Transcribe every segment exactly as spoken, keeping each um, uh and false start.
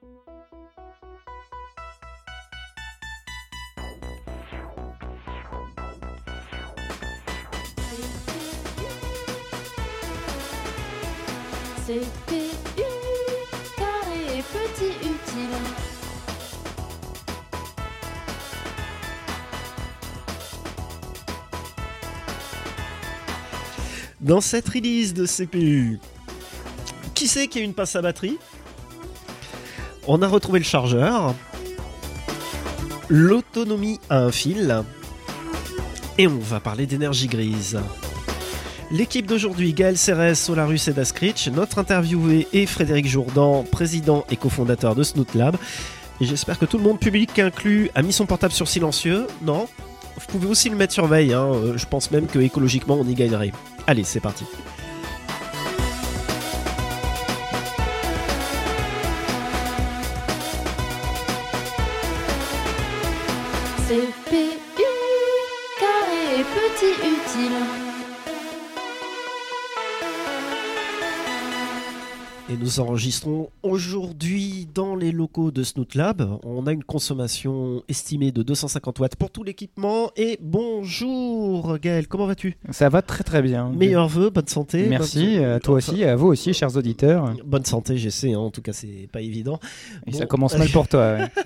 C P U, carré et petit utile. Dans cette release de C P U, qui c'est qui a une passe à batterie ? On a retrouvé le chargeur, l'autonomie à un fil, et on va parler d'énergie grise. L'équipe d'aujourd'hui, Gaël Serres, Solarus et Dascritch. Notre interviewé est Frédéric Jourdan, président et cofondateur de Snoot Lab. Et j'espère que tout le monde, public inclus, a mis son portable sur silencieux. Non ? Vous pouvez aussi le mettre sur veille, hein. Je pense même que écologiquement on y gagnerait. Allez, c'est parti. C P U, carré et petit utile. Et nous enregistrons aujourd'hui dans les locaux de Snoot Lab. On a une consommation estimée de deux cent cinquante watts pour tout l'équipement. Et bonjour Gaël, comment vas-tu ? Ça va très très bien. Meilleurs vœux, bonne santé. Merci, bonne... à toi aussi, et à vous aussi, chers auditeurs. Bonne santé, j'essaie, hein. En tout cas c'est pas évident. Et bon... ça commence mal pour toi. Ouais.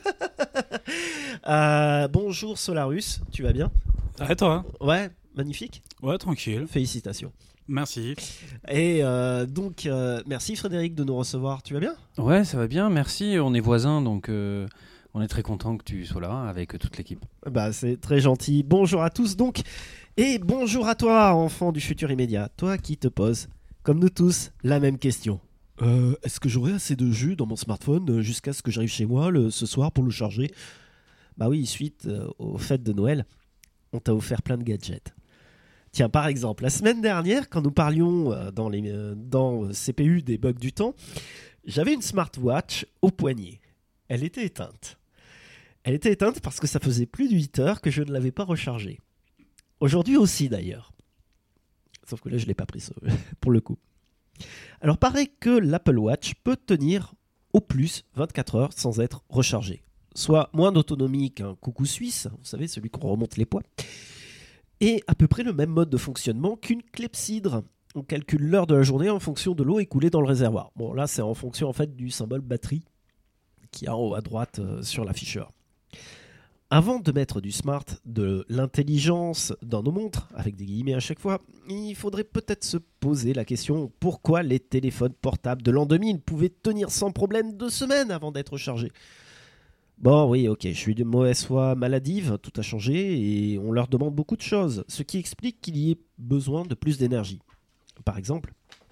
euh, bonjour Solarus, tu vas bien ? Ah, toi ? Ouais, magnifique. Ouais, tranquille. Félicitations. Merci. Et euh, donc, euh, merci Frédéric de nous recevoir. Tu vas bien ? Ouais, ça va bien, merci. On est voisins, donc euh, on est très content que tu sois là avec toute l'équipe. Bah, c'est très gentil. Bonjour à tous donc. Et bonjour à toi, enfant du futur immédiat. Toi qui te poses, comme nous tous, la même question. Euh, est-ce que j'aurai assez de jus dans mon smartphone jusqu'à ce que j'arrive chez moi le, ce soir pour le charger ? Bah oui, suite euh, aux fêtes de Noël, on t'a offert plein de gadgets. Tiens, par exemple, la semaine dernière, quand nous parlions euh, dans, les, euh, dans C P U des bugs du temps, j'avais une smartwatch au poignet. Elle était éteinte. Elle était éteinte parce que ça faisait plus de huit heures que je ne l'avais pas rechargée. Aujourd'hui aussi, d'ailleurs. Sauf que là, je ne l'ai pas pris pour le coup. Alors, paraît que l'Apple Watch peut tenir au plus vingt-quatre heures sans être rechargée. Soit moins d'autonomie qu'un coucou suisse, vous savez, celui qu'on remonte les poids. Et à peu près le même mode de fonctionnement qu'une clepsydre. On calcule l'heure de la journée en fonction de l'eau écoulée dans le réservoir. Bon, là, c'est en fonction en fait du symbole batterie qui est en haut à droite euh, sur l'afficheur. Avant de mettre du smart, de l'intelligence dans nos montres, avec des guillemets à chaque fois, il faudrait peut-être se poser la question pourquoi les téléphones portables de l'an deux mille pouvaient tenir sans problème deux semaines avant d'être chargés. Bon, oui, ok, je suis de mauvaise foi maladive, tout a changé et on leur demande beaucoup de choses, ce qui explique qu'il y ait besoin de plus d'énergie. Par exemple,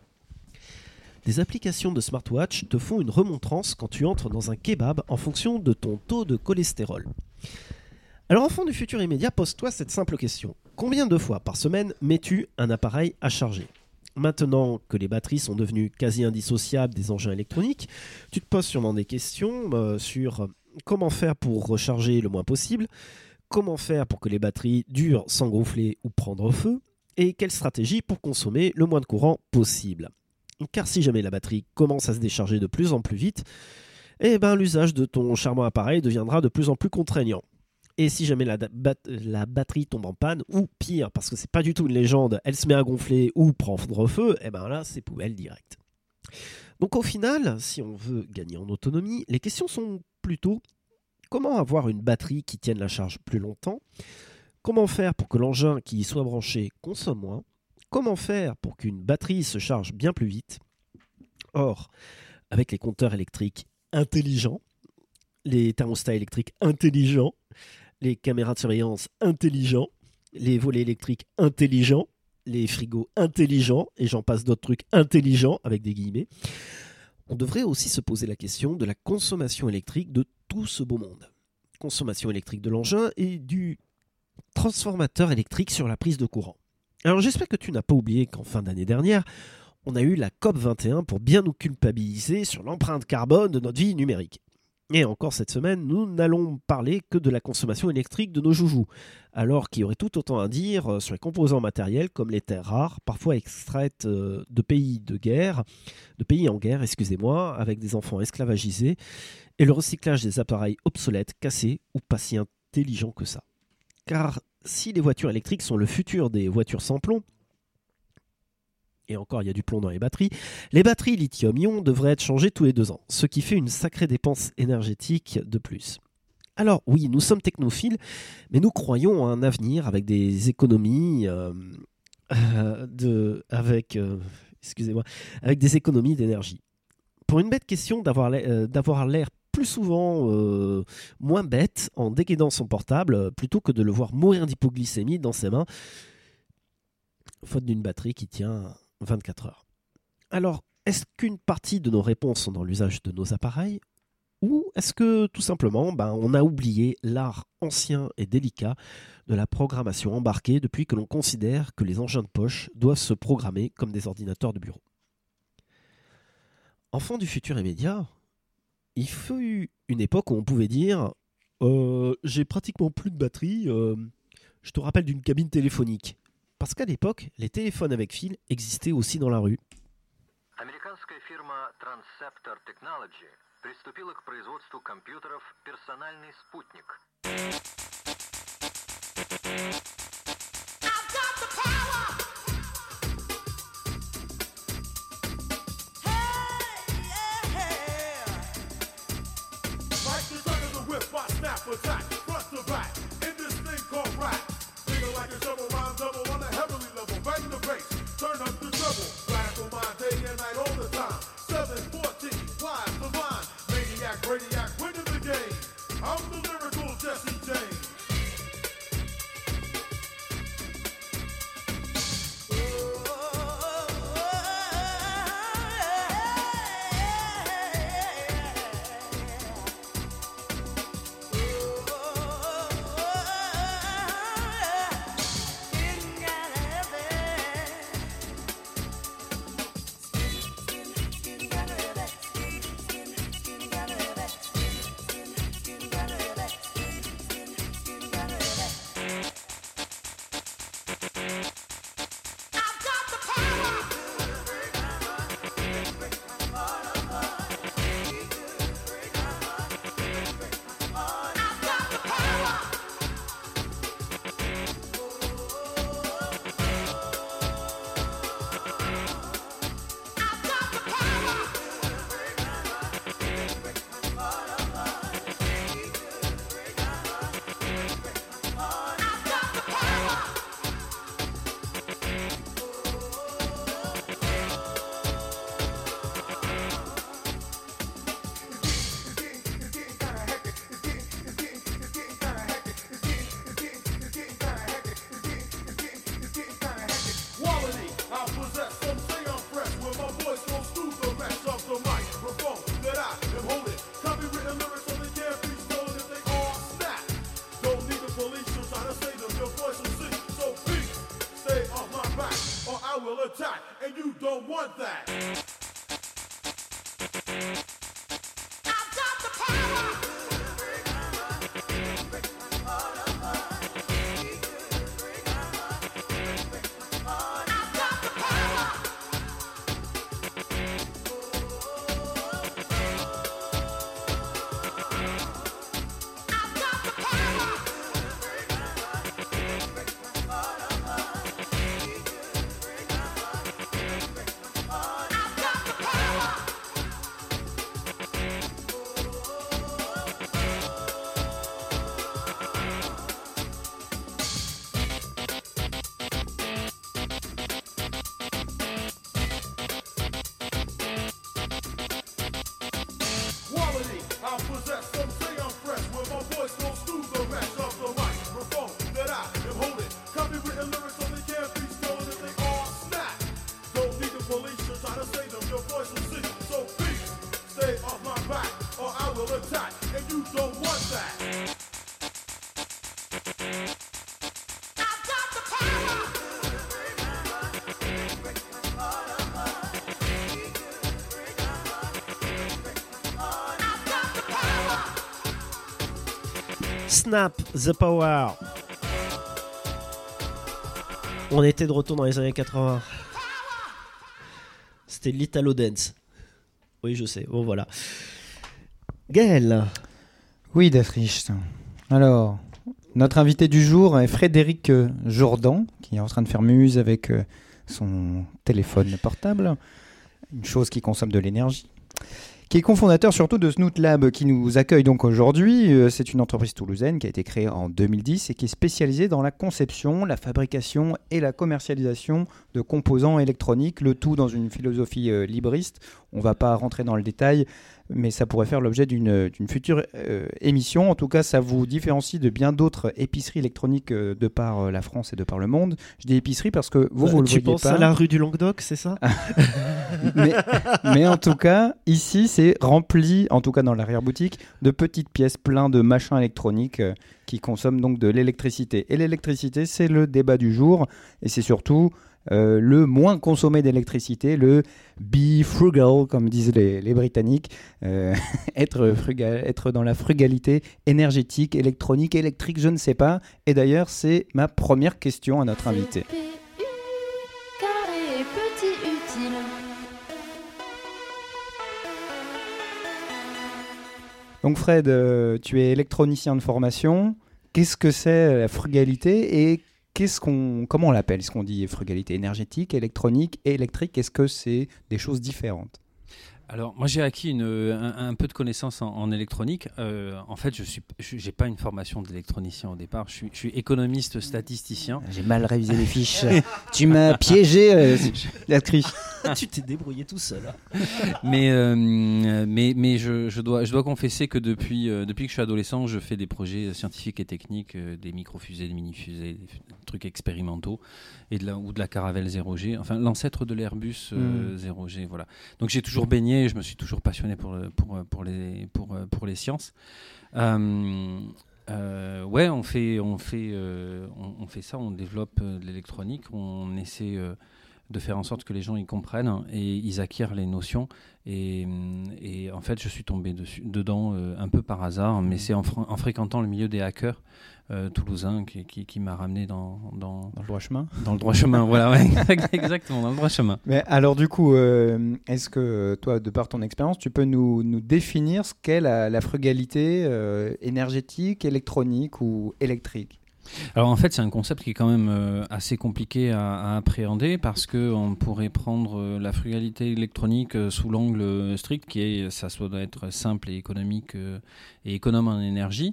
des applications de smartwatch te font une remontrance quand tu entres dans un kebab en fonction de ton taux de cholestérol. Alors, enfant du futur immédiat, pose-toi cette simple question. Combien de fois par semaine mets-tu un appareil à charger ? Maintenant que les batteries sont devenues quasi indissociables des engins électroniques, tu te poses sûrement des questions euh, sur... Comment faire pour recharger le moins possible ? Comment faire pour que les batteries durent sans gonfler ou prendre feu ? Et quelle stratégie pour consommer le moins de courant possible ? Car si jamais la batterie commence à se décharger de plus en plus vite, eh ben, l'usage de ton charmant appareil deviendra de plus en plus contraignant. Et si jamais la, bat- la batterie tombe en panne, ou pire, parce que c'est pas du tout une légende, elle se met à gonfler ou prendre feu, eh ben là, c'est poubelle directe. Donc au final, si on veut gagner en autonomie, les questions sont plutôt comment avoir une batterie qui tienne la charge plus longtemps, comment faire pour que l'engin qui y soit branché consomme moins, comment faire pour qu'une batterie se charge bien plus vite. Or, avec les compteurs électriques intelligents, les thermostats électriques intelligents, les caméras de surveillance intelligents, les volets électriques intelligents, les frigos intelligents, et j'en passe d'autres trucs intelligents, avec des guillemets, on devrait aussi se poser la question de la consommation électrique de tout ce beau monde. Consommation électrique de l'engin et du transformateur électrique sur la prise de courant. Alors j'espère que tu n'as pas oublié qu'en fin d'année dernière, on a eu la C O P vingt et un pour bien nous culpabiliser sur l'empreinte carbone de notre vie numérique. Et encore cette semaine, nous n'allons parler que de la consommation électrique de nos joujoux, alors qu'il y aurait tout autant à dire sur les composants matériels comme les terres rares, parfois extraites de pays de guerre, de pays en guerre, excusez-moi, avec des enfants esclavagisés, et le recyclage des appareils obsolètes, cassés ou pas si intelligents que ça. Car si les voitures électriques sont le futur des voitures sans plomb, et encore il y a du plomb dans les batteries, les batteries lithium-ion devraient être changées tous les deux ans, ce qui fait une sacrée dépense énergétique de plus. Alors oui, nous sommes technophiles, mais nous croyons à un avenir avec des économies, euh, euh, de, avec, euh, excusez-moi, avec des économies d'énergie. Pour une bête question d'avoir l'air, euh, d'avoir l'air plus souvent euh, moins bête en dégainant son portable, plutôt que de le voir mourir d'hypoglycémie dans ses mains, faute d'une batterie qui tient vingt-quatre heures. Alors, est-ce qu'une partie de nos réponses sont dans l'usage de nos appareils, ou est-ce que tout simplement ben, on a oublié l'art ancien et délicat de la programmation embarquée depuis que l'on considère que les engins de poche doivent se programmer comme des ordinateurs de bureau? Enfant du futur immédiat, il fut une époque où on pouvait dire euh, « j'ai pratiquement plus de batterie, euh, je te rappelle d'une cabine téléphonique ». Parce qu'à l'époque, les téléphones avec fil existaient aussi dans la rue. Американская фирма Transceptor Technology приступила к производству компьютеров «Персональный спутник». Turn up the treble, blast on my day and night all the time. seven fourteen, wise, divine, maniac, radiac, winning the game. I'm the lyrical Jesse James. Attack, and you don't want that. I've got the power. Power! Snap the Power. On était de retour dans les années quatre-vingts. C'était l'Italo Dance. Oui, je sais. Bon, voilà. Gaël. Oui, Dafriche. Alors, notre invité du jour est Frédéric euh, Jourdan, qui est en train de faire muse avec euh, son téléphone portable, une chose qui consomme de l'énergie, qui est cofondateur surtout de Snoot Lab, qui nous accueille donc aujourd'hui. Euh, c'est une entreprise toulousaine qui a été créée en deux mille dix et qui est spécialisée dans la conception, la fabrication et la commercialisation de composants électroniques, le tout dans une philosophie euh, libriste. On ne va pas rentrer dans le détail, mais ça pourrait faire l'objet d'une, d'une future euh, émission. En tout cas, ça vous différencie de bien d'autres épiceries électroniques euh, de par euh, la France et de par le monde. Je dis épicerie parce que vous, vous Euh, le tu voyez penses pas. à la rue du Languedoc, c'est ça? mais, mais en tout cas, ici, c'est rempli, en tout cas dans l'arrière-boutique, de petites pièces pleines de machins électroniques euh, qui consomment donc de l'électricité. Et l'électricité, c'est le débat du jour. Et c'est surtout euh, le moins consommé d'électricité, le be frugal, comme disent les, les Britanniques. Euh, être, frugal, être dans la frugalité énergétique, électronique, électrique, je ne sais pas. Et d'ailleurs, c'est ma première question à notre invité. C P U, carré petit utile. Donc Fred, euh, tu es électronicien de formation. Qu'est-ce que c'est la frugalité et qu'est-ce qu'on, comment on l'appelle? Est-ce qu'on dit frugalité énergétique, électronique et électrique? Est-ce que c'est des choses différentes? Alors, moi, j'ai acquis une, un, un peu de connaissances en, en électronique. Euh, en fait, je suis, je, j'ai pas une formation d'électronicien au départ. Je suis, je suis économiste statisticien. J'ai mal révisé les fiches. Tu m'as piégé, euh, la triche. Tu t'es débrouillé tout seul. Hein. Mais, euh, mais, mais je, je, dois, je dois confesser que depuis, euh, depuis que je suis adolescent, je fais des projets scientifiques et techniques, euh, des micro-fusées, des mini-fusées, des f- trucs expérimentaux, et de la, ou de la Caravelle zéro G, enfin l'ancêtre de l'Airbus euh, Mm. zéro G. Voilà. Donc j'ai toujours baigné, et je me suis toujours passionné pour, pour, pour, les, pour, pour les sciences. Euh, euh, ouais, on fait, on, fait, euh, on, on fait ça, on développe euh, de l'électronique, on essaie euh, de faire en sorte que les gens y comprennent et ils acquièrent les notions. Et, et en fait, je suis tombé dessus, dedans euh, un peu par hasard, mais c'est en, fr- en fréquentant le milieu des hackers euh, toulousains qui, qui, qui m'a ramené dans, dans, Dans le droit chemin. dans le droit chemin. Voilà, ouais, exactement, dans le droit chemin. Mais alors du coup, euh, est-ce que toi, de par ton expérience, tu peux nous, nous définir ce qu'est la, la frugalité euh, énergétique, électronique ou électrique? Alors en fait, c'est un concept qui est quand même euh, assez compliqué à, à appréhender parce qu'on pourrait prendre euh, la frugalité électronique euh, sous l'angle euh, strict, qui est, ça doit être simple et économique euh, et économe en énergie.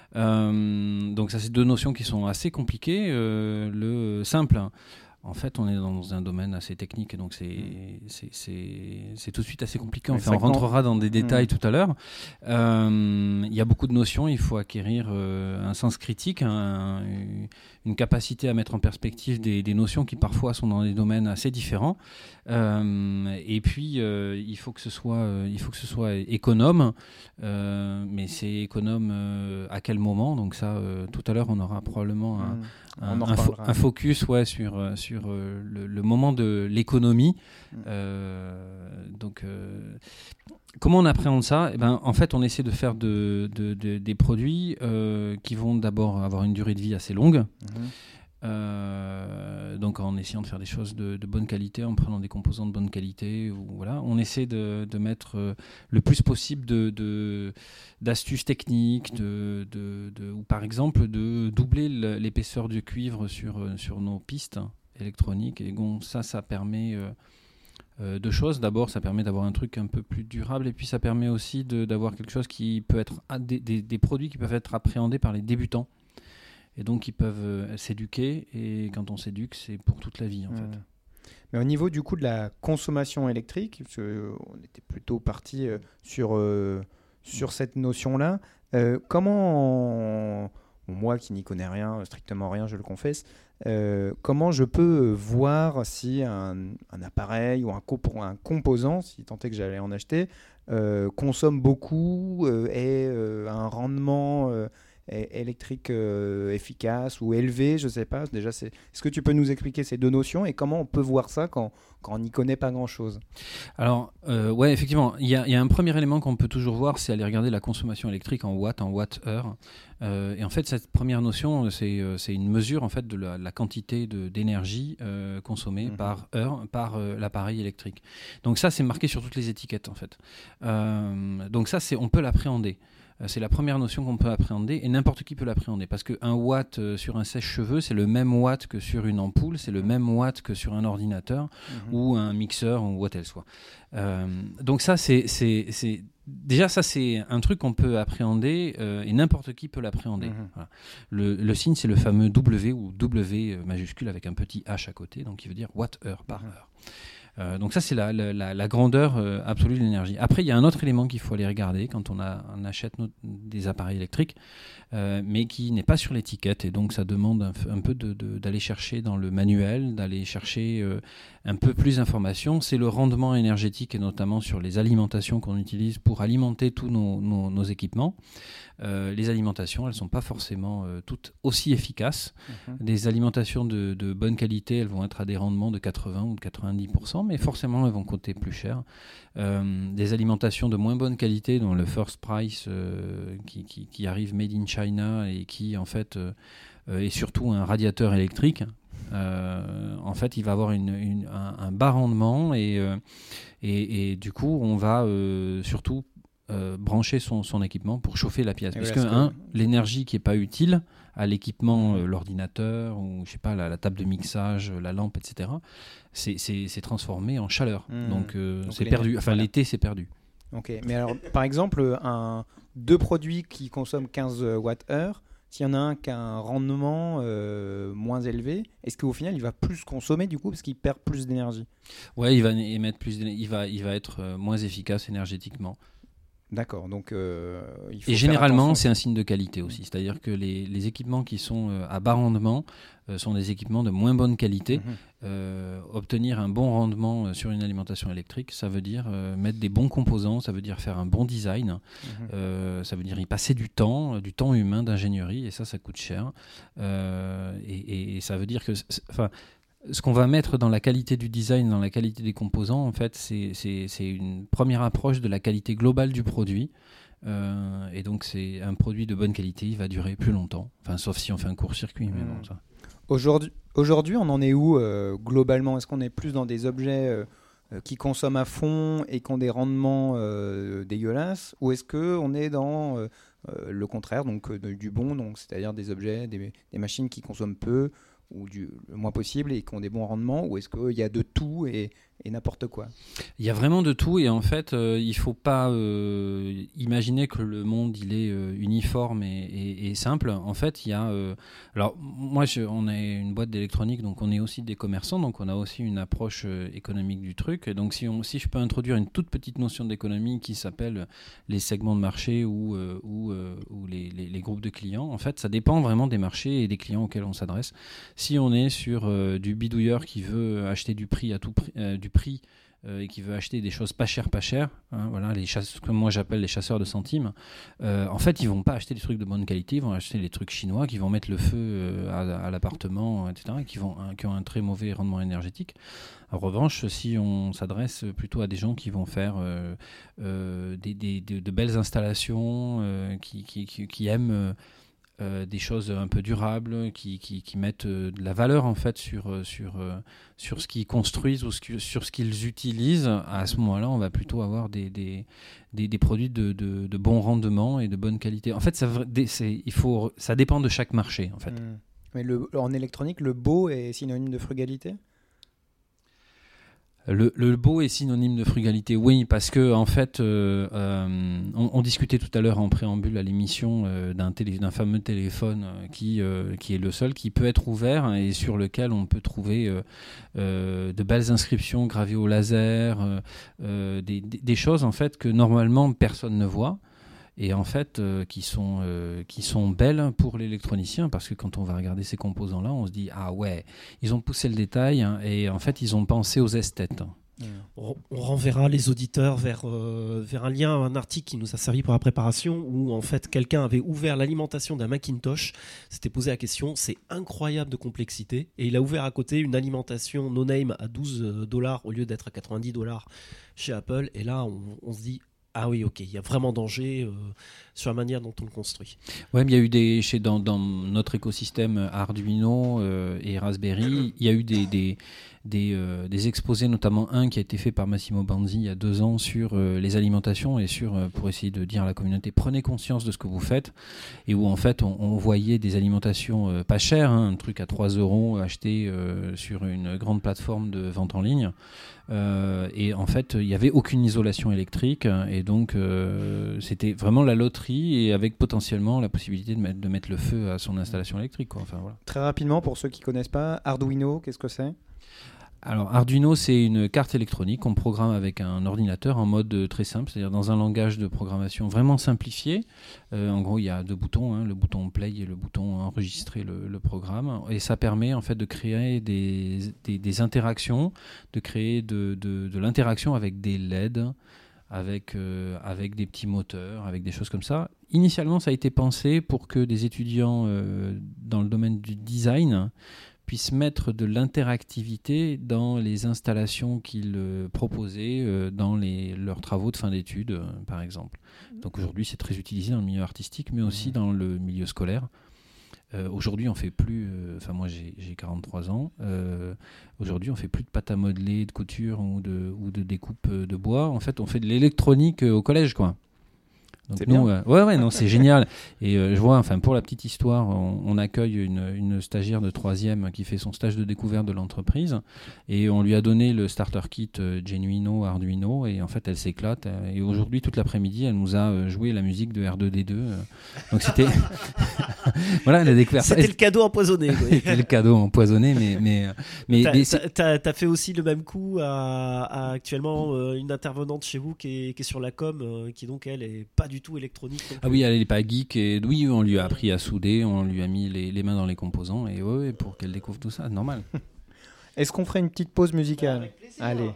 Euh, donc ça, c'est deux notions qui sont assez compliquées. Euh, le simple, en fait, on est dans un domaine assez technique et donc c'est, c'est, c'est, c'est tout de suite assez compliqué. Mais Enfin, on ça, quand- rentrera dans des détails Mmh. tout à l'heure. Euh, Il y a beaucoup de notions, il faut acquérir euh, un sens critique, un- une capacité à mettre en perspective des, des notions qui parfois sont dans des domaines assez différents. Euh, et puis, euh, il faut que ce soit, euh, il faut que ce soit économe, euh, mais c'est économe euh, à quel moment? Donc ça, euh, tout à l'heure, on aura probablement un, Mmh. un, On en un fo- reparlera. un focus ouais, sur, euh, sur euh, le, le moment de l'économie. Mm. Euh, donc, euh, comment on appréhende ça? Eh ben, en fait, on essaie de faire de, de- de- des produits euh, qui vont d'abord avoir une durée de vie assez longue. Mhm. Euh, donc en essayant de faire des choses de, de bonne qualité, en prenant des composants de bonne qualité, ou, voilà, on essaie de, de mettre euh, le plus possible de, de- d'astuces techniques, de, de- de- ou par exemple de doubler le- l'épaisseur du cuivre sur, euh, sur nos pistes électroniques. Et bon, ça, ça permet euh, euh, deux choses. D'abord, ça permet d'avoir un truc un peu plus durable, et puis ça permet aussi de, d'avoir quelque chose qui peut être ah, des, des- des produits qui peuvent être appréhendés par les débutants. Et donc, ils peuvent euh, s'éduquer. Et quand on s'éduque, c'est pour toute la vie, en Mmh. fait. Mais au niveau du coup de la consommation électrique, parce que, euh, on était plutôt parti euh, sur, euh, sur cette notion-là, euh, comment, bon, moi qui n'y connais rien, strictement rien, je le confesse, euh, comment je peux voir si un, un appareil ou un, compo- un composant, si tant est que j'allais en acheter, euh, consomme beaucoup, euh, et euh, un rendement euh, é- électrique euh, efficace ou élevé, je sais pas. Déjà, c'est... est-ce que tu peux nous expliquer ces deux notions et comment on peut voir ça quand, quand on n'y connaît pas grand-chose? Alors, euh, ouais, effectivement, il y, a- il y a un premier élément qu'on peut toujours voir, c'est aller regarder la consommation électrique en watts, en watts-heure. Euh, et en fait, cette première notion, c'est, euh, c'est une mesure en fait de la, la quantité de, d'énergie euh, consommée Mhm. par heure par euh, l'appareil électrique. Donc ça, c'est marqué sur toutes les étiquettes en fait. Euh, donc ça, c'est, on peut l'appréhender. Euh, C'est la première notion qu'on peut appréhender et n'importe qui peut l'appréhender parce qu'un watt euh, sur un sèche-cheveux, c'est le même watt que sur une ampoule, c'est le même watt que sur un ordinateur Mhm. ou un mixeur ou what elle soit. Euh, donc ça, c'est, c'est, c'est déjà ça, c'est un truc qu'on peut appréhender euh, et n'importe qui peut l'appréhender. Mhm. Voilà. Le, le signe, c'est le fameux W ou W majuscule avec un petit H à côté, donc qui veut dire watt-heure par Mhm. heure. Euh, donc ça, c'est la, la, la- la grandeur euh, absolue de l'énergie. Après, il y a un autre élément qu'il faut aller regarder quand on, a, on achète nos- des appareils électriques, euh, mais qui n'est pas sur l'étiquette. Et donc, ça demande un, f- un peu de, de- d'aller chercher dans le manuel, d'aller chercher euh, un peu plus d'informations. C'est le rendement énergétique, et notamment sur les alimentations qu'on utilise pour alimenter tous nos, nos- nos équipements. Euh, les alimentations, elles ne sont pas forcément euh, toutes aussi efficaces. Mhm. Des alimentations de, de bonne qualité, elles vont être à des rendements de quatre-vingts ou de quatre-vingt-dix pour cent, mais forcément, elles vont coûter plus cher. Euh, des alimentations de moins bonne qualité, dont le First Price, euh, qui, qui, qui arrive made in China et qui, en fait, euh, euh, est surtout un radiateur électrique. Euh, en fait, il va avoir une, une- un, un bas rendement et, euh, et, et du coup, on va euh, surtout euh, brancher son, son équipement pour chauffer la pièce. Et Parce voilà, que, ce que- un, l'énergie qui n'est pas utile à l'équipement, euh, l'ordinateur, ou je sais pas, la, la table de mixage, la lampe, et cetera, c'est, c'est, c'est transformé en chaleur. Mmh. Donc, euh, Donc c'est l'éner- perdu. Enfin, voilà. l'été, c'est perdu. Ok, mais alors, par exemple, un, deux produits qui consomment quinze watts-heure, s'il y en a un qui a un rendement euh, moins élevé, est-ce qu'au final, il va plus consommer du coup parce qu'il perd plus d'énergie? Ouais, il va émettre plus, d'éner- il va, il va être euh, moins efficace énergétiquement. D'accord, donc euh, il faut Et faire généralement, attention. c'est un signe de qualité aussi. C'est-à-dire que les, les équipements qui sont euh, à bas rendement euh, sont des équipements de moins bonne qualité. Mhm. Euh, obtenir un bon rendement euh, sur une alimentation électrique, ça veut dire euh, mettre des bons composants, ça veut dire faire un bon design, Mhm. euh, ça veut dire y passer du temps, euh, du temps humain d'ingénierie, et ça, ça coûte cher. Euh, et, et- et ça veut dire que, c'est- enfin, ce qu'on va mettre dans la qualité du design, dans la qualité des composants, en fait, c'est, c'est, c'est une première approche de la qualité globale du produit. Euh, et donc, c'est un produit de bonne qualité, il va durer plus longtemps. Enfin, sauf si on fait un court-circuit, mais Mhm. bon, ça. Aujourd'hui, aujourd'hui, on en est où euh, globalement? Est-ce qu'on est plus dans des objets euh, euh, qui consomment à fond et qui ont des rendements euh, dégueulasses, ou est-ce qu'on est dans euh, euh, le contraire, donc euh, de- du bon, donc c'est-à-dire des objets, des, des machines qui consomment peu ou du, le moins possible et qui ont des bons rendements, ou est-ce qu'il y a de tout et, et n'importe quoi? Il y a vraiment de tout et en fait, euh, il faut pas euh, imaginer que le monde il est euh, uniforme et, et- et simple. En fait, il y a. euh, alors moi, je- on est une boîte d'électronique, donc on est aussi des commerçants, donc on a aussi une approche euh, économique du truc. Et donc si on, si je peux introduire une toute petite notion d'économie qui s'appelle les segments de marché ou euh, ou, euh, ou les, les- les groupes de clients, en fait, ça dépend vraiment des marchés et des clients auxquels on s'adresse. Si on est sur euh, du bidouilleur qui veut acheter du prix à tout prix, euh, du prix euh, et qui veut acheter des choses pas chères, pas chères, hein, voilà, les chasse- comme moi j'appelle les chasseurs de centimes, euh, en fait ils vont pas acheter des trucs de bonne qualité, ils vont acheter des trucs chinois qui vont mettre le feu euh, à, à l'appartement, et cetera, et qui, vont, hein, qui ont un très mauvais rendement énergétique. En revanche, si on s'adresse plutôt à des gens qui vont faire euh, euh, des, des- de, de belles installations, euh, qui, qui, qui, qui aiment... euh, euh, des choses un peu durables, qui, qui, qui mettent euh, de la valeur en fait sur, euh, sur, euh, sur ce qu'ils construisent ou ce que- sur ce qu'ils utilisent, à ce moment-là, on va plutôt avoir des, des, des, des produits de, de, de bon rendement et de bonne qualité. En fait, ça, vra- des- c'est- il faut, ça dépend de chaque marché en fait. Hmm. Mais le, en électronique, le beau est synonyme de frugalité? Le, le beau est synonyme de frugalité, oui, parce que en fait, euh, euh, on, on discutait tout à l'heure en préambule à l'émission euh, d'un, télé, d'un fameux téléphone euh, qui, euh, qui est le seul qui peut être ouvert et sur lequel on peut trouver euh, euh, de belles inscriptions gravées au laser, euh, euh, des, des, des choses en fait que normalement personne ne voit. Et en fait, euh, qui, sont, euh, qui sont belles pour l'électronicien, parce que quand on va regarder ces composants-là, on se dit « Ah ouais, ils ont poussé le détail hein, et en fait, ils ont pensé aux esthètes. » On, on renverra les auditeurs vers, euh, vers un lien, un article qui nous a servi pour la préparation, où en fait quelqu'un avait ouvert l'alimentation d'un Macintosh, s'était posé la question, c'est incroyable de complexité, et il a ouvert à côté une alimentation no-name à douze dollars au lieu d'être à quatre-vingt-dix dollars chez Apple, et là on, on se dit, ah oui, ok, il y a vraiment danger euh, sur la manière dont on le construit. Ouais, mais il y a eu des, chez, dans, dans notre écosystème Arduino euh, et Raspberry, il y a eu des, des, des, euh, des exposés, notamment un qui a été fait par Massimo Banzi il y a deux ans sur euh, les alimentations et sur, euh, pour essayer de dire à la communauté, prenez conscience de ce que vous faites, et où en fait on, on voyait des alimentations euh, pas chères, hein, un truc à trois euros acheté euh, sur une grande plateforme de vente en ligne. Euh, et en fait il n'y avait aucune isolation électrique et donc euh, c'était vraiment la loterie et avec potentiellement la possibilité de mettre, de mettre le feu à son installation électrique, quoi. Enfin, voilà. Très rapidement, pour ceux qui ne connaissent pas, Arduino, qu'est-ce que c'est ? Alors Arduino, c'est une carte électronique qu'on programme avec un ordinateur en mode euh, très simple, c'est-à-dire dans un langage de programmation vraiment simplifié. Euh, en gros, il y a deux boutons, hein, le bouton play et le bouton enregistrer le, le programme, et ça permet en fait de créer des, des, des interactions, de créer de, de, de l'interaction avec des L E D, avec, euh, avec des petits moteurs, avec des choses comme ça. Initialement, ça a été pensé pour que des étudiants euh, dans le domaine du design puissent mettre de l'interactivité dans les installations qu'ils euh, proposaient euh, dans les, leurs travaux de fin d'études, euh, par exemple. Donc aujourd'hui, c'est très utilisé dans le milieu artistique, mais aussi dans le milieu scolaire. Euh, aujourd'hui, on fait plus. Enfin, euh, moi, j'ai, j'ai quarante-trois ans. Euh, aujourd'hui, on fait plus de pâte à modeler, de couture ou de, ou de découpe de bois. En fait, on fait de l'électronique euh, au collège, quoi. Donc c'est nous, bien. Euh, ouais, ouais, non, c'est génial. Et euh, je vois, enfin, pour la petite histoire, on, on accueille une, une stagiaire de troisième qui fait son stage de découverte de l'entreprise, et on lui a donné le starter kit euh, Genuino, Arduino, et en fait, elle s'éclate. Euh, et aujourd'hui, toute l'après-midi, elle nous a euh, joué la musique de R deux D deux. Euh, donc c'était, voilà, elle a découvert. C'était le cadeau empoisonné. quoi. C'était le cadeau empoisonné, mais mais mais, T'as, mais t'as, t'as, t'as fait aussi le même coup à, à actuellement euh, une intervenante chez vous qui est, qui est sur la com, euh, qui donc elle est pas du tout électronique. non Ah plus. oui, elle n'est pas geek, et oui, on lui a appris à souder, on lui a mis les, les mains dans les composants, et ouais, ouais, pour qu'elle découvre tout ça, normal. Est-ce qu'on ferait une petite pause musicale ? Avec plaisir. Allez.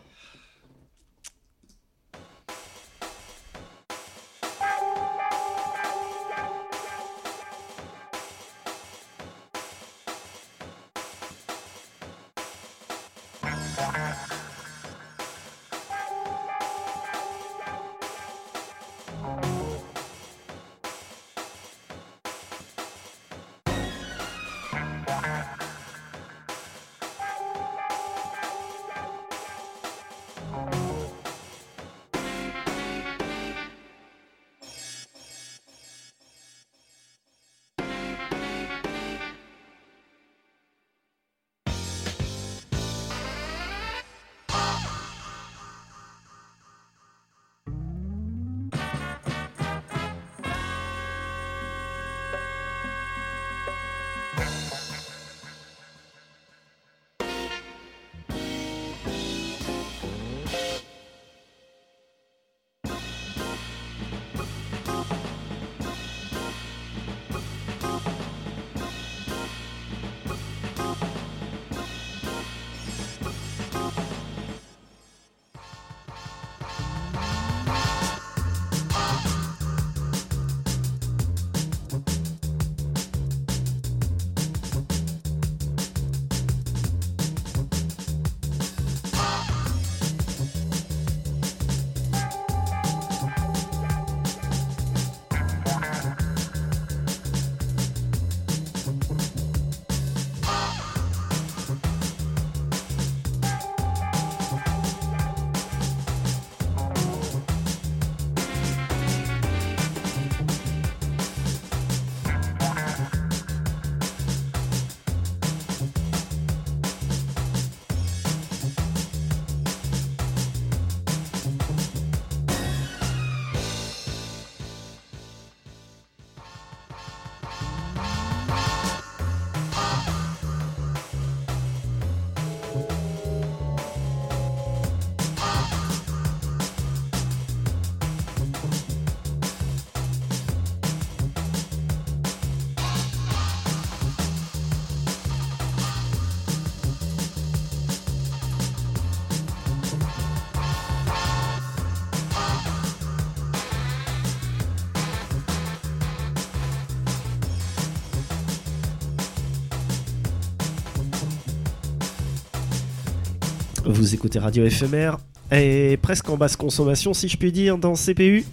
Vous écoutez Radio Éphémère, et presque en basse consommation si je puis dire dans C P U.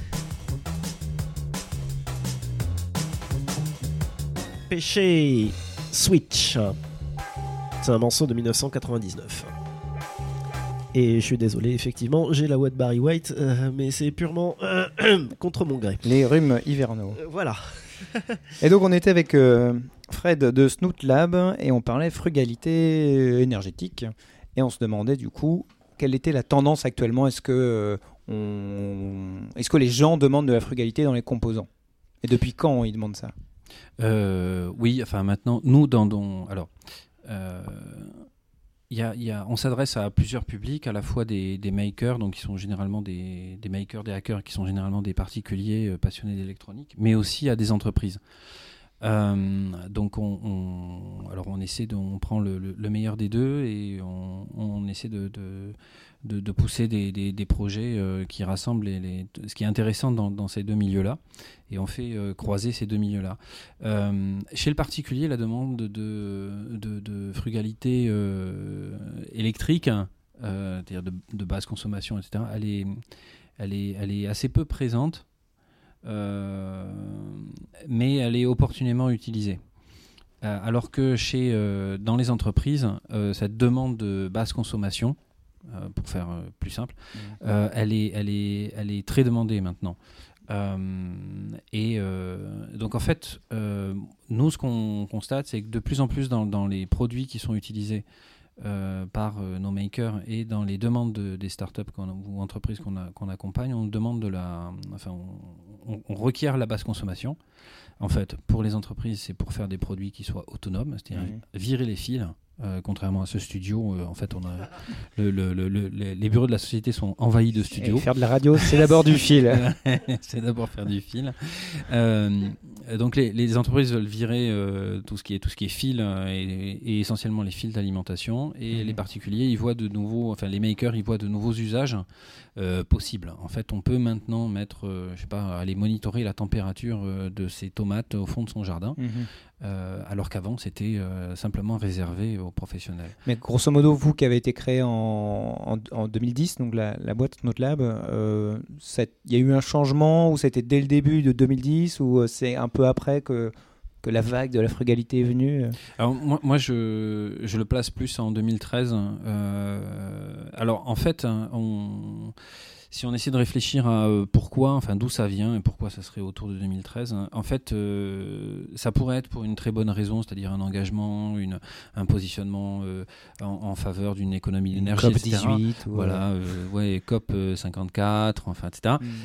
Péché Switch. C'est un morceau de dix-neuf cent quatre-vingt-dix-neuf. Et je suis désolé, effectivement, j'ai la voix de Barry White, euh, mais c'est purement euh, contre mon gré. Les rhumes hivernaux. Euh, voilà. Et donc on était avec euh, Fred de Snoot Lab et on parlait frugalité énergétique. Et on se demandait du coup, quelle était la tendance actuellement ? Est-ce que, euh, on... Est-ce que les gens demandent de la frugalité dans les composants ? Et depuis quand ils demandent ça ? Euh, oui, enfin maintenant, nous, dans, dans alors, euh, y a, y a, on s'adresse à plusieurs publics, à la fois des, des makers, donc qui sont généralement des, des makers, des hackers, qui sont généralement des particuliers euh, passionnés d'électronique, mais aussi à des entreprises. Euh, donc on, on, alors on essaie de, on prend le, le, le meilleur des deux et on, on essaie de, de, de, de pousser des, des, des projets euh, qui rassemblent les, les, ce qui est intéressant dans, dans ces deux milieux-là, et on fait euh, croiser ces deux milieux-là. Euh, chez le particulier, la demande de, de, de frugalité euh, électrique, euh, c'est-à-dire de, de basse consommation, et cetera, elle est, elle est, elle est assez peu présente. Euh, mais elle est opportunément utilisée. Euh, alors que chez, euh, dans les entreprises, euh, cette demande de basse consommation, euh, pour faire euh, plus simple, mmh. euh, elle, est, elle, est, elle est très demandée maintenant. Euh, et euh, donc en fait, euh, nous ce qu'on constate, c'est que de plus en plus dans, dans les produits qui sont utilisés Euh, par euh, nos makers et dans les demandes de, des startups qu'on, ou entreprises qu'on, a, qu'on accompagne, on demande de la, enfin, on, on, on requiert la basse consommation. En fait, pour les entreprises, c'est pour faire des produits qui soient autonomes, c'est-à-dire mmh. virer les fils. Euh, contrairement à ce studio, euh, en fait, on a le, le, le, le, les bureaux de la société sont envahis de studios. Et faire de la radio, c'est d'abord du fil. C'est d'abord faire du fil. Euh, donc les, les entreprises veulent virer euh, tout ce qui est tout ce qui est fil euh, et, et essentiellement les fils d'alimentation. Et mmh. les particuliers, ils voient de nouveaux, enfin les makers, ils voient de nouveaux usages euh, possibles. En fait, on peut maintenant mettre, euh, je sais pas, aller monitorer la température euh, de ses tomates au fond de son jardin. Mmh. Euh, alors qu'avant c'était euh, simplement réservé aux professionnels. Mais grosso modo, vous qui avez été créé en, en, en deux mille dix, donc la, la boîte Snoot Lab, il euh, y a eu un changement ou c'était dès le début de deux mille dix ou c'est un peu après que, que la vague de la frugalité est venue? Alors moi, moi je, je le place plus en deux mille treize. Euh, alors en fait, on... Si on essaie de réfléchir à euh, pourquoi, enfin d'où ça vient et pourquoi ça serait autour de deux mille treize, hein, en fait, euh, ça pourrait être pour une très bonne raison, c'est-à-dire un engagement, une, un positionnement euh, en, en faveur d'une économie d'énergie, COP et cetera. dix-huit, voilà, euh, ouais, COP cinquante-quatre, enfin, et cetera. Mm.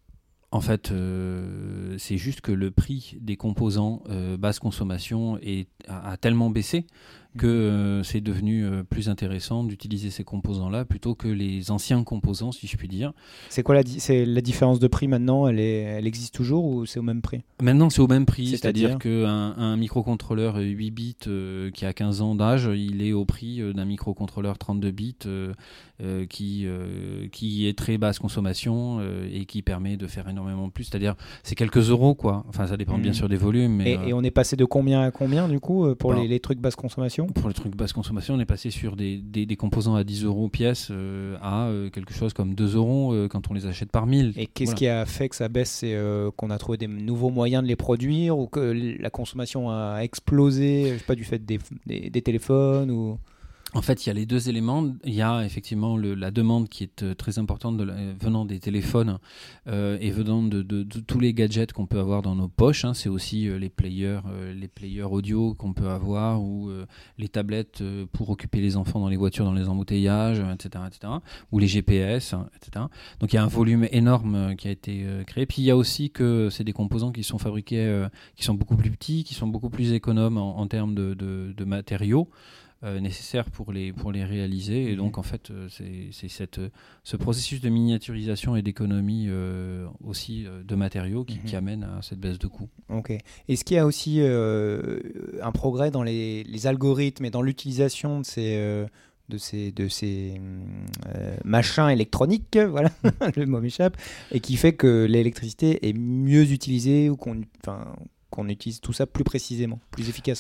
En fait, euh, c'est juste que le prix des composants euh, basse consommation est, a, a tellement baissé que euh, c'est devenu euh, plus intéressant d'utiliser ces composants-là plutôt que les anciens composants, si je puis dire. C'est quoi la, di- c'est la différence de prix maintenant? Elle, est, elle existe toujours ou c'est au même prix? Maintenant, c'est au même prix, C'est-à-dire, c'est-à-dire qu'un un microcontrôleur huit bits euh, qui a quinze ans d'âge, il est au prix euh, d'un microcontrôleur trente-deux bits euh, euh, qui, euh, qui est très basse consommation euh, et qui permet de faire énormément plus. C'est-à-dire, c'est quelques euros, quoi. Enfin, ça dépend mmh. bien sûr des volumes. Mais, et, euh... et on est passé de combien à combien, du coup, pour bon. les, les trucs basse consommation? Pour les trucs basse consommation, on est passé sur des, des, des composants à dix euros pièce euh, à euh, quelque chose comme deux euros euh, quand on les achète par mille. Et qu'est-ce voilà. qui a fait que ça baisse? C'est euh, qu'on a trouvé des nouveaux moyens de les produire ou que la consommation a explosé, je sais pas, du fait des, des, des téléphones ou... En fait, il y a les deux éléments. Il y a effectivement le, la demande qui est euh, très importante de la, venant des téléphones euh, et venant de, de, de tous les gadgets qu'on peut avoir dans nos poches. Hein. C'est aussi euh, les players, euh, les players audio qu'on peut avoir ou euh, les tablettes euh, pour occuper les enfants dans les voitures, dans les embouteillages, et cetera, et cetera. Ou les G P S, hein, et cetera. Donc il y a un volume énorme euh, qui a été euh, créé. Puis il y a aussi que c'est des composants qui sont fabriqués, euh, qui sont beaucoup plus petits, qui sont beaucoup plus économes en, en termes de, de, de matériaux. Euh, nécessaires pour les, pour les réaliser. Et donc, en fait, euh, c'est, c'est cette, ce processus de miniaturisation et d'économie euh, aussi euh, de matériaux qui, mmh. qui amène à cette baisse de coût. Ok. Est-ce qu'il y a aussi euh, un progrès dans les, les algorithmes et dans l'utilisation de ces... Euh de ces, de ces euh, machins électroniques, voilà, le mot m'échappe, et qui fait que l'électricité est mieux utilisée ou qu'on, enfin, qu'on utilise tout ça plus précisément, plus efficacement?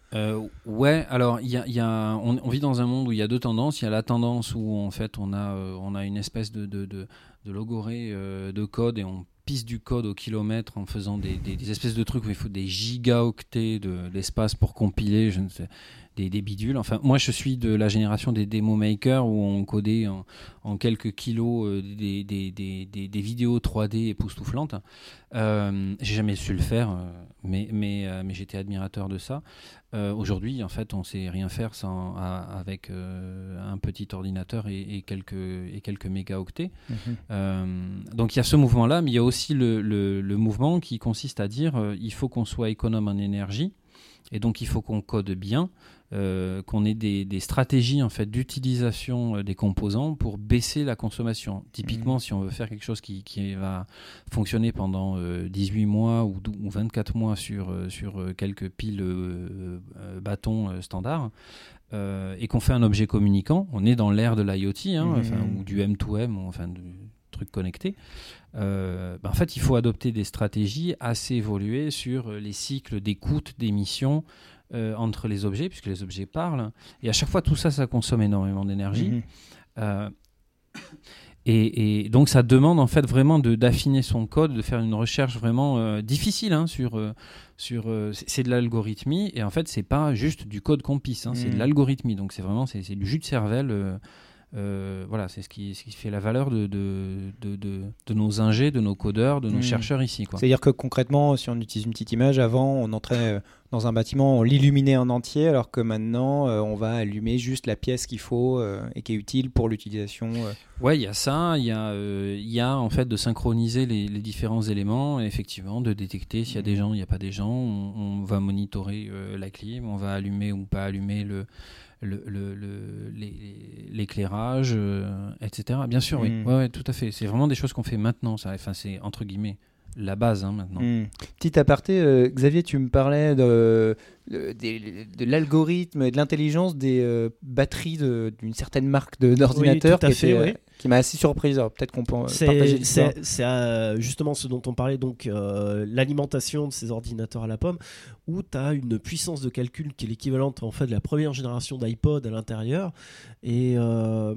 Euh, ouais, alors il y a, il y a, on, on vit dans un monde où il y a deux tendances. Il y a la tendance où en fait on a, euh, on a une espèce de, de, de, de logorée euh, de code et on pisse du code au kilomètre en faisant des, des, des espèces de trucs où il faut des gigaoctets de, d'espace pour compiler, je ne sais, des, des bidules. Enfin, moi je suis de la génération des demo makers où on codait en, en quelques kilos euh, des, des, des, des, des vidéos trois D époustouflantes. Euh, j'ai jamais su le faire, euh, mais, mais, euh, mais j'étais admirateur de ça. Euh, aujourd'hui, en fait, on sait rien faire sans, à, avec euh, un petit ordinateur et, et quelques, et quelques mégaoctets. Mhm. Euh, donc il y a ce mouvement-là, mais il y a aussi le, le, le mouvement qui consiste à dire euh, il faut qu'on soit économe en énergie, et donc il faut qu'on code bien, euh, qu'on ait des, des stratégies en fait d'utilisation euh, des composants pour baisser la consommation. Typiquement, Mmh. si on veut faire quelque chose qui, qui va fonctionner pendant euh, dix-huit mois ou, dou- ou vingt-quatre mois sur, euh, sur euh, quelques piles euh, euh, bâtons euh, standards, euh, et qu'on fait un objet communicant, on est dans l'ère de l'IoT, hein, Mmh. enfin, ou du M deux M, ou, enfin du truc connecté. Euh, ben en fait, il faut adopter des stratégies assez évoluées sur les cycles d'écoute, d'émission euh, entre les objets, puisque les objets parlent. Et à chaque fois, tout ça, ça consomme énormément d'énergie. Mhm. Euh, et, et donc, ça demande en fait vraiment de, d'affiner son code, de faire une recherche vraiment euh, difficile hein, sur... Euh, sur euh, c'est, c'est de l'algorithmie, et en fait, c'est pas juste du code qu'on pisse, hein, c'est de Mhm. l'algorithmie. Donc, c'est vraiment c'est, c'est du jus de cervelle. Euh, Euh, voilà, c'est ce qui, ce qui fait la valeur de, de, de, de, de nos ingés, de nos codeurs, de nos Mmh. chercheurs ici, quoi. C'est-à-dire que concrètement, si on utilise une petite image, avant on entrait euh, dans un bâtiment, on l'illuminait en entier, alors que maintenant euh, on va allumer juste la pièce qu'il faut euh, et qui est utile pour l'utilisation. euh. Ouais, il y a ça, il y a, euh, il y a en fait de synchroniser les, les différents éléments, et effectivement de détecter s'il y a des gens, il n'y a pas des gens, on, on va monitorer euh, la clim, on va allumer ou pas allumer le, le, le, le- les- l'éclairage, euh, et cetera. Bien sûr, oui, Mm. ouais, ouais, tout à fait. C'est vraiment des choses qu'on fait maintenant, ça. Enfin, c'est entre guillemets la base hein, maintenant. Hmm. Petit aparté, euh, Xavier, tu me parlais de, de, de- de l'algorithme et de l'intelligence des euh, batteries de- d'une certaine marque de, d'ordinateur tout à qui, fait, était, oui. euh, qui m'a assez surprise. Alors, peut-être qu'on peut euh, C'est, partager l'histoire. c'est, c'est, euh, justement ce dont on parlait, donc euh, l'alimentation de ces ordinateurs à la pomme, où tu as une puissance de calcul qui est l'équivalente en fait de la première génération d'iPod à l'intérieur, et, euh,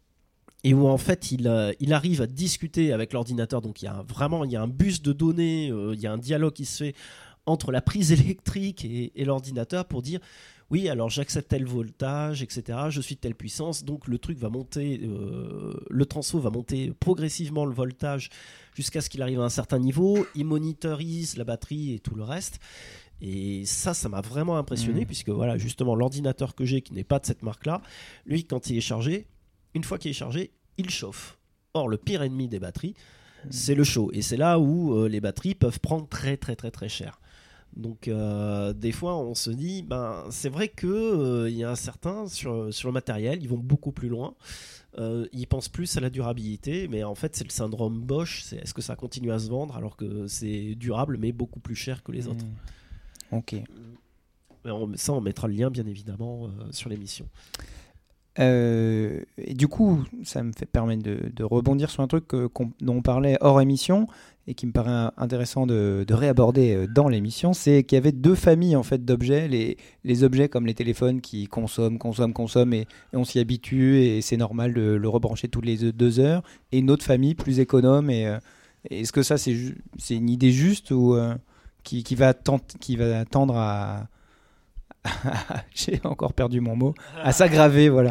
et où en fait il, euh, il arrive à discuter avec l'ordinateur. Donc il y a un- vraiment il y a un bus de données, euh, il y a un dialogue qui se fait entre la prise électrique et, et l'ordinateur pour dire oui, alors j'accepte tel voltage, et cetera. Je suis de telle puissance, donc le truc va monter, euh, le transfo va monter progressivement le voltage jusqu'à ce qu'il arrive à un certain niveau. Il monitorise la batterie et tout le reste. Et ça, ça m'a vraiment impressionné, Mmh. puisque voilà, justement, l'ordinateur que j'ai, qui n'est pas de cette marque-là, lui, quand il est chargé, une fois qu'il est chargé, il chauffe. Or, le pire ennemi des batteries, c'est le chaud. Et c'est là où euh, les batteries peuvent prendre très, très, très, très cher. Donc euh, des fois on se dit ben c'est vrai que euh, il y a un certain sur, sur le matériel, ils vont beaucoup plus loin, euh, ils pensent plus à la durabilité, mais en fait c'est le syndrome Bosch, c'est est-ce que ça continue à se vendre alors que c'est durable mais beaucoup plus cher que les autres. Hmm. Ok. Mais on- ça on mettra le lien bien évidemment euh, sur l'émission. Euh, et du coup, ça me fait permettre de, de rebondir sur un truc que- qu'on- dont on parlait hors émission et qui me paraît intéressant de, de réaborder euh, dans l'émission, c'est qu'il y avait deux familles en fait d'objets, les, les objets comme les téléphones qui consomment, consomment, consomment et, et on s'y habitue et c'est normal de le rebrancher toutes les deux heures, et une autre famille plus économe. Et, euh, et est-ce que ça c'est, ju- c'est une idée juste ou euh, qui, qui, va tent- qui va tendre à j'ai encore perdu mon mot, à s'aggraver, voilà.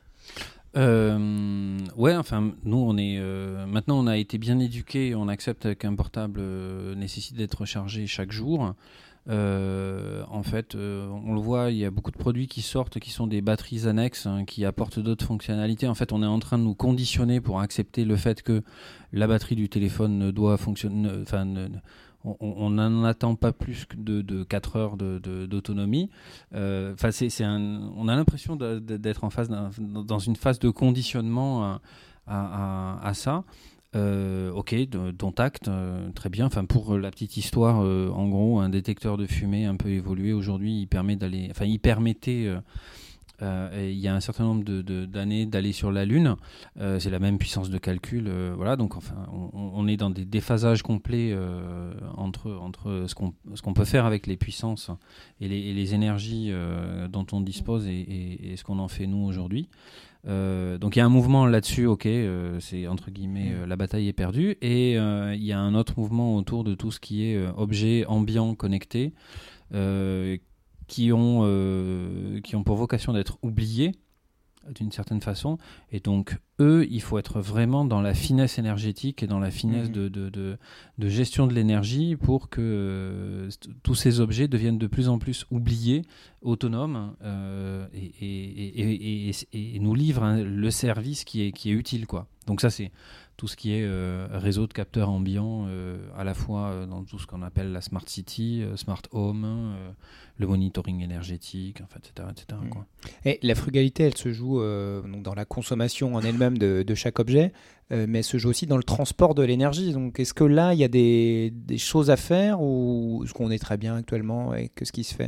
Euh, ouais, enfin, nous, on est euh, maintenant, on a été bien éduqués, on accepte qu'un portable euh, nécessite d'être rechargé chaque jour. Euh, en fait, euh, on le voit, il y a beaucoup de produits qui sortent, qui sont des batteries annexes, hein, qui apportent d'autres fonctionnalités. En fait, on est en train de nous conditionner pour accepter le fait que la batterie du téléphone ne doit fonctionner, enfin, ne, ne- on n'en attend pas plus que de, de quatre heures de, de, d'autonomie. Euh, c'est, c'est un, on a l'impression de, de, d'être en phase d'un, dans une phase de conditionnement à, à, à, à ça. Euh, ok, de, dont acte, euh, très bien. Enfin, pour la petite histoire, euh, en gros, un détecteur de fumée un peu évolué aujourd'hui, il permet d'aller, enfin, il permettait euh, Euh, et il y a un certain nombre de, de, d'années d'aller sur la Lune. Euh, c'est la même puissance de calcul. Euh, voilà, donc enfin, on, on est dans des déphasages complets euh, entre, entre ce, qu'on, ce qu'on peut faire avec les puissances et les, et les énergies euh, dont on dispose et, et, et ce qu'on en fait nous aujourd'hui. Euh, donc il y a un mouvement là-dessus, ok, euh, c'est entre guillemets euh, la bataille est perdue, et euh, il y a un autre mouvement autour de tout ce qui est euh, objets ambiants connectés, euh, qui ont euh, qui ont pour vocation d'être oubliés d'une certaine façon, et donc eux, il faut être vraiment dans la finesse énergétique et dans la finesse mmh. de, de, de, de gestion de l'énergie pour que euh, t- tous ces objets deviennent de plus en plus oubliés, autonomes, euh, et, et, et, et, et, et nous livrent hein, le service qui est, qui est utile, quoi. Donc ça, c'est tout ce qui est euh, réseau de capteurs ambiants, euh, à la fois euh, dans tout ce qu'on appelle la Smart City, euh, Smart Home, euh, le monitoring énergétique, enfin, et cetera, et cetera mmh. quoi. Et la frugalité, elle se joue euh, donc dans la consommation en elle-même de, de chaque objet, euh, mais elle se joue aussi dans le transport de l'énergie. Donc, est-ce que là, il y a des, des choses à faire, ou est-ce qu'on est très bien actuellement avec ce qui se fait ?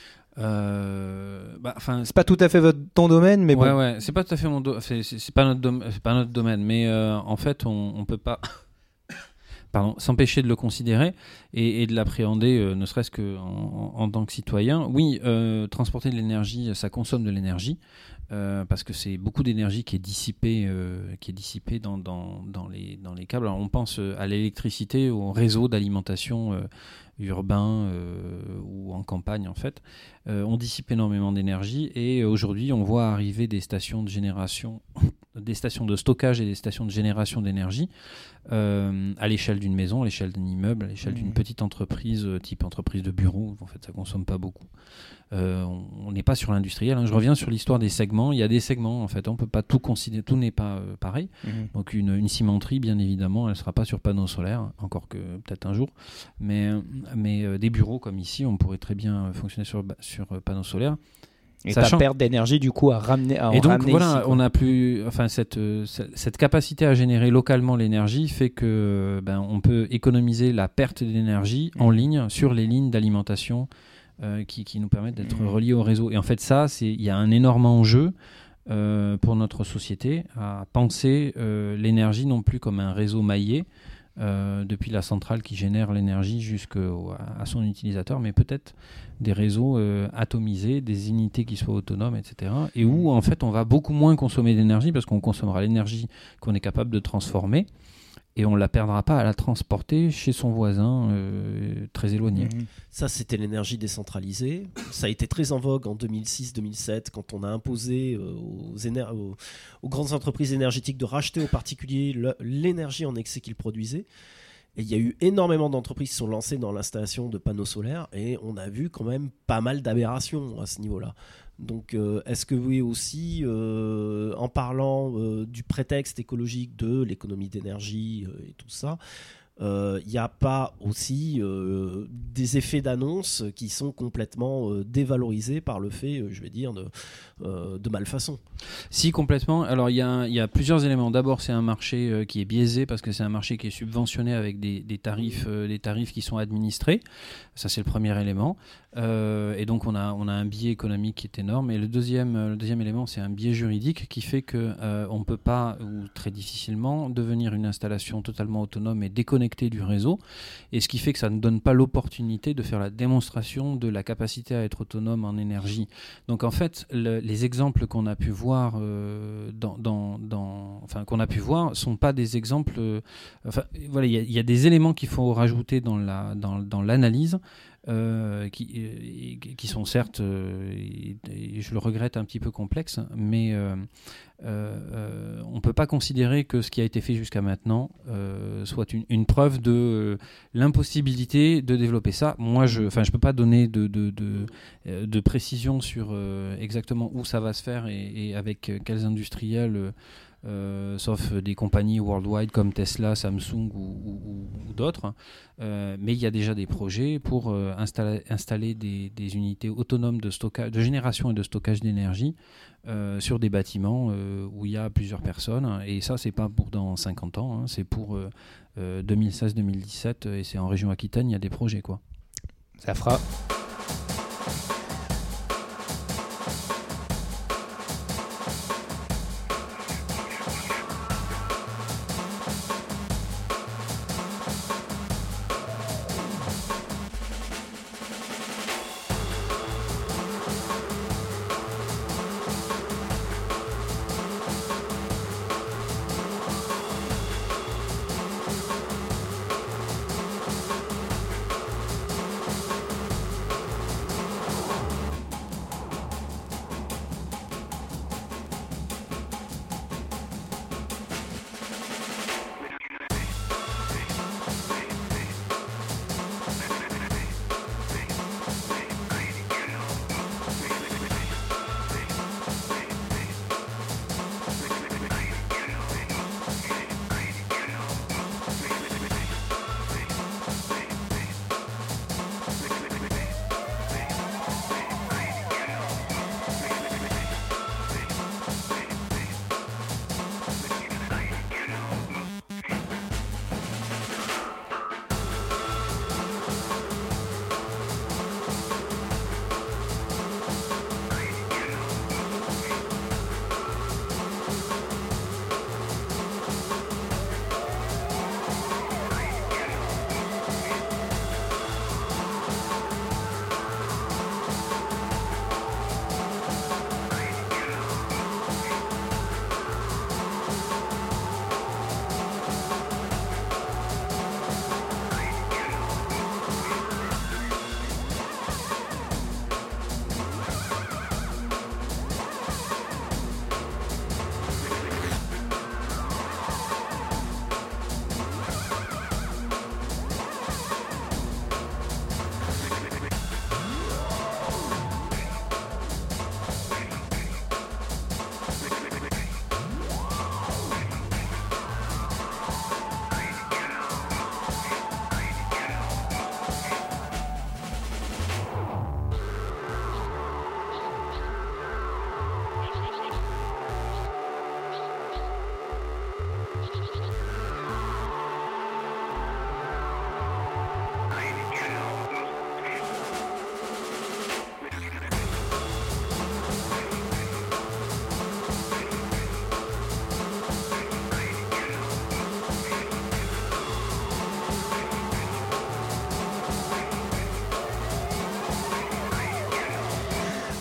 Euh, bah, enfin, c'est pas tout à fait votre ton domaine, mais ouais, bon. ouais, c'est pas tout à fait mon do- c'est, c'est, c'est pas notre dom- c'est pas notre domaine, mais euh, en fait, on, on peut pas, pardon, s'empêcher de le considérer et, et de l'appréhender, euh, ne serait-ce que en, en, en tant que citoyen. Oui, euh, transporter de l'énergie, ça consomme de l'énergie. Euh, parce que c'est beaucoup d'énergie qui est dissipée, euh, qui est dissipée dans, dans, dans, les, dans les câbles. Alors on pense à l'électricité, au réseau d'alimentation euh, urbain euh, ou en campagne en fait. Euh, on dissipe énormément d'énergie, et aujourd'hui on voit arriver des stations de génération, des stations de stockage et des stations de génération d'énergie euh, à l'échelle d'une maison, à l'échelle d'un immeuble, à l'échelle mmh. d'une petite entreprise, type entreprise de bureau. En fait, ça consomme pas beaucoup. Euh, on n'est pas sur l'industriel, hein. Je reviens sur l'histoire des segments. Il y a des segments, en fait, on peut pas tout considérer, tout n'est pas euh, pareil. Mmh. Donc une, une cimenterie, bien évidemment, elle sera pas sur panneaux solaires, encore que peut-être un jour, mais, mais euh, des bureaux comme ici, on pourrait très bien fonctionner sur, sur euh, panneaux solaires. Et Sachant... pas perdre d'énergie du coup à ramener à en Et donc ramener voilà, ici, on a plus, enfin cette, cette cette capacité à générer localement l'énergie fait que ben on peut économiser la perte d'énergie mmh. en ligne sur les lignes d'alimentation euh, qui qui nous permettent d'être mmh. reliés au réseau. Et en fait ça, c'est il y a un énorme enjeu euh, pour notre société à penser euh, l'énergie non plus comme un réseau maillé. Euh, depuis la centrale qui génère l'énergie jusqu'à à son utilisateur, mais peut-être des réseaux euh, atomisés, des unités qui soient autonomes, et cetera. Et où en fait on va beaucoup moins consommer d'énergie parce qu'on consommera l'énergie qu'on est capable de transformer, et on ne la perdra pas à la transporter chez son voisin euh, très éloigné. Mmh. Ça, c'était l'énergie décentralisée. Ça a été très en vogue en deux mille six deux mille sept quand on a imposé euh, aux, éner- aux, aux grandes entreprises énergétiques de racheter aux particuliers le, l'énergie en excès qu'ils produisaient. Et il y a eu énormément d'entreprises qui sont lancées dans l'installation de panneaux solaires, et on a vu quand même pas mal d'aberrations à ce niveau-là. Donc euh, est-ce que oui aussi, euh, en parlant euh, du prétexte écologique de l'économie d'énergie euh, et tout ça, il euh, n'y a pas aussi euh, des effets d'annonce qui sont complètement euh, dévalorisés par le fait, euh, je vais dire, de, euh, de malfaçon. Si, complètement. Alors, il y, y a plusieurs éléments. D'abord, c'est un marché euh, qui est biaisé parce que c'est un marché qui est subventionné avec des, des, tarifs, euh, des tarifs qui sont administrés. Ça, c'est le premier élément. Euh, et donc, on a, on a un biais économique qui est énorme. Et le deuxième, le deuxième élément, c'est un biais juridique qui fait qu'on euh, ne peut pas, ou très difficilement, devenir une installation totalement autonome et déconnectée du réseau, et ce qui fait que ça ne donne pas l'opportunité de faire la démonstration de la capacité à être autonome en énergie. Donc en fait, le, les exemples qu'on a pu voir euh, dans, dans, dans, enfin qu'on a pu voir sont pas des exemples. Euh, enfin voilà, il y, y a des éléments qu'il faut rajouter dans la dans, dans l'analyse. Euh, qui, euh, qui sont certes, euh, et, et je le regrette, un petit peu complexes, mais euh, euh, on ne peut pas considérer que ce qui a été fait jusqu'à maintenant euh, soit une, une preuve de euh, l'impossibilité de développer ça. Moi, je ne peux pas donner de, de, de, de précision sur euh, exactement où ça va se faire et, et avec quels industriels. Euh, Euh, sauf des compagnies worldwide comme Tesla, Samsung ou, ou, ou d'autres. Euh, mais il y a déjà des projets pour euh, installer, installer des, des unités autonomes de, stockage, de génération et de stockage d'énergie euh, sur des bâtiments euh, où il y a plusieurs personnes. Et ça, c'est pas pour dans cinquante ans, hein, c'est pour euh, euh, deux mille seize deux mille dix-sept, et c'est en région Aquitaine, il y a des projets, quoi. Ça fera...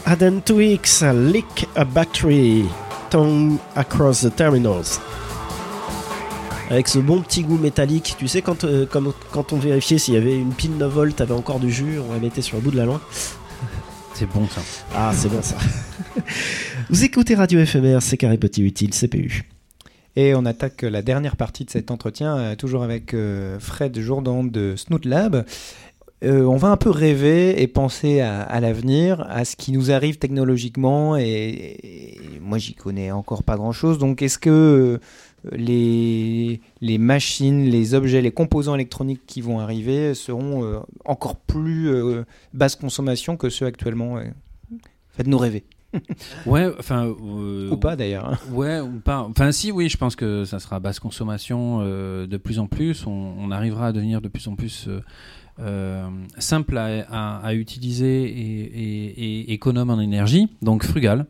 Aden Twix, Leak a Battery, Tongue Across the Terminals. Avec ce bon petit goût métallique, tu sais, quand, euh, comme, quand on vérifiait s'il y avait une pile neuf volts, t'avais encore du jus, on la mettait sur le bout de la langue. C'est bon ça. Ah, c'est bon ça. Vous écoutez Radio F M R, c'est Carré Petit Utile, C P U. Et on attaque la dernière partie de cet entretien, euh, toujours avec euh, Fred Jourdan de Snoot Lab. Euh, on va un peu rêver et penser à, à l'avenir, à ce qui nous arrive technologiquement, et, et moi j'y connais encore pas grand-chose. Donc est-ce que euh, les, les machines, les objets, les composants électroniques qui vont arriver seront euh, encore plus euh, basse consommation que ceux actuellement? euh Faites-nous rêver. Ouais, enfin. Euh, ou pas d'ailleurs. Hein. Ouais, ou pas. Enfin, si, oui, je pense que ça sera basse consommation euh, de plus en plus. On, on arrivera à devenir de plus en plus euh, euh, simple à, à, à utiliser et, et, et économe en énergie, donc frugal.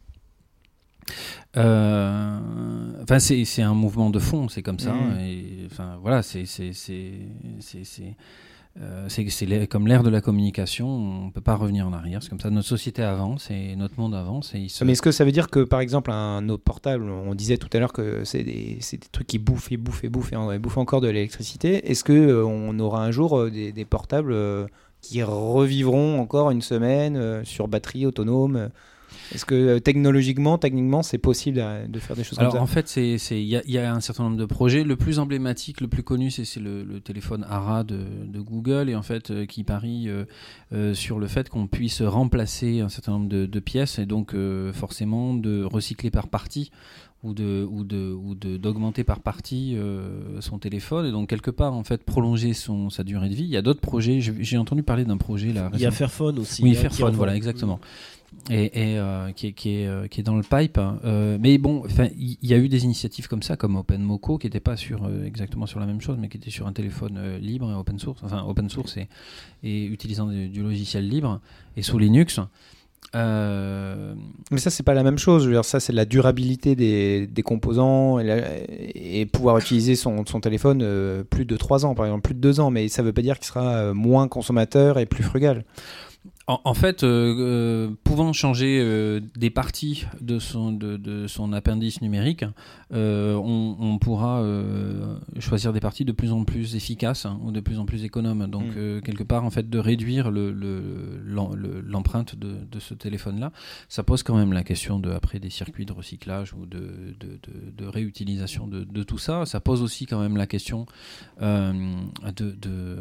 Euh, enfin, c'est, c'est un mouvement de fond, c'est comme ça. Mmh. Et, enfin, voilà, c'est. c'est, c'est, c'est, c'est Euh, c'est, c'est l'air, comme l'ère de la communication, on ne peut pas revenir en arrière. C'est comme ça, notre société avance et notre monde avance. Et il se... Mais est-ce que ça veut dire que, par exemple, un autre portable, on disait tout à l'heure que c'est des, c'est des trucs qui bouffent et bouffent et bouffent et, et bouffent encore de l'électricité. Est-ce qu'on euh, aura un jour euh, des, des portables euh, qui revivront encore une semaine euh, sur batterie autonome? Est-ce que euh, technologiquement, techniquement, c'est possible à, de faire des choses Alors, comme ça? en fait, il c'est, y, y a un certain nombre de projets. Le plus emblématique, le plus connu, c'est, c'est le, le téléphone Ara de, de Google, et en fait, euh, qui parie euh, euh, sur le fait qu'on puisse remplacer un certain nombre de, de pièces, et donc euh, forcément de recycler par partie ou de ou de ou de d'augmenter par partie euh, son téléphone, et donc quelque part en fait prolonger son sa durée de vie. Il y a d'autres projets. J'ai, j'ai entendu parler d'un projet là. Il y a Fairphone aussi. Oui, hein, Fairphone, voilà, exactement. Et, et euh, qui, est, qui, est, euh, qui est dans le pipe. Hein. Euh, mais bon, il y, y a eu des initiatives comme ça, comme OpenMoko, qui n'était pas sur, euh, exactement sur la même chose, mais qui était sur un téléphone euh, libre et open source, enfin open source et, et utilisant du, du logiciel libre et sous Linux. Euh... Mais ça, c'est pas la même chose. Je veux dire, ça, c'est la durabilité des, des composants et, la, et pouvoir utiliser son, son téléphone euh, plus de trois ans, par exemple, plus de deux ans. Mais ça veut pas dire qu'il sera euh, moins consommateur et plus frugal. En, en fait, euh, euh, pouvant changer euh, des parties de son, de, de son appendice numérique, euh, on, on pourra euh, choisir des parties de plus en plus efficaces, hein, ou de plus en plus économes. Donc, mmh. euh, quelque part, en fait, de réduire le, le, l'em, le, l'empreinte de, de ce téléphone-là, ça pose quand même la question de, après, des circuits de recyclage ou de, de, de, de réutilisation de, de tout ça. Ça pose aussi quand même la question euh, de,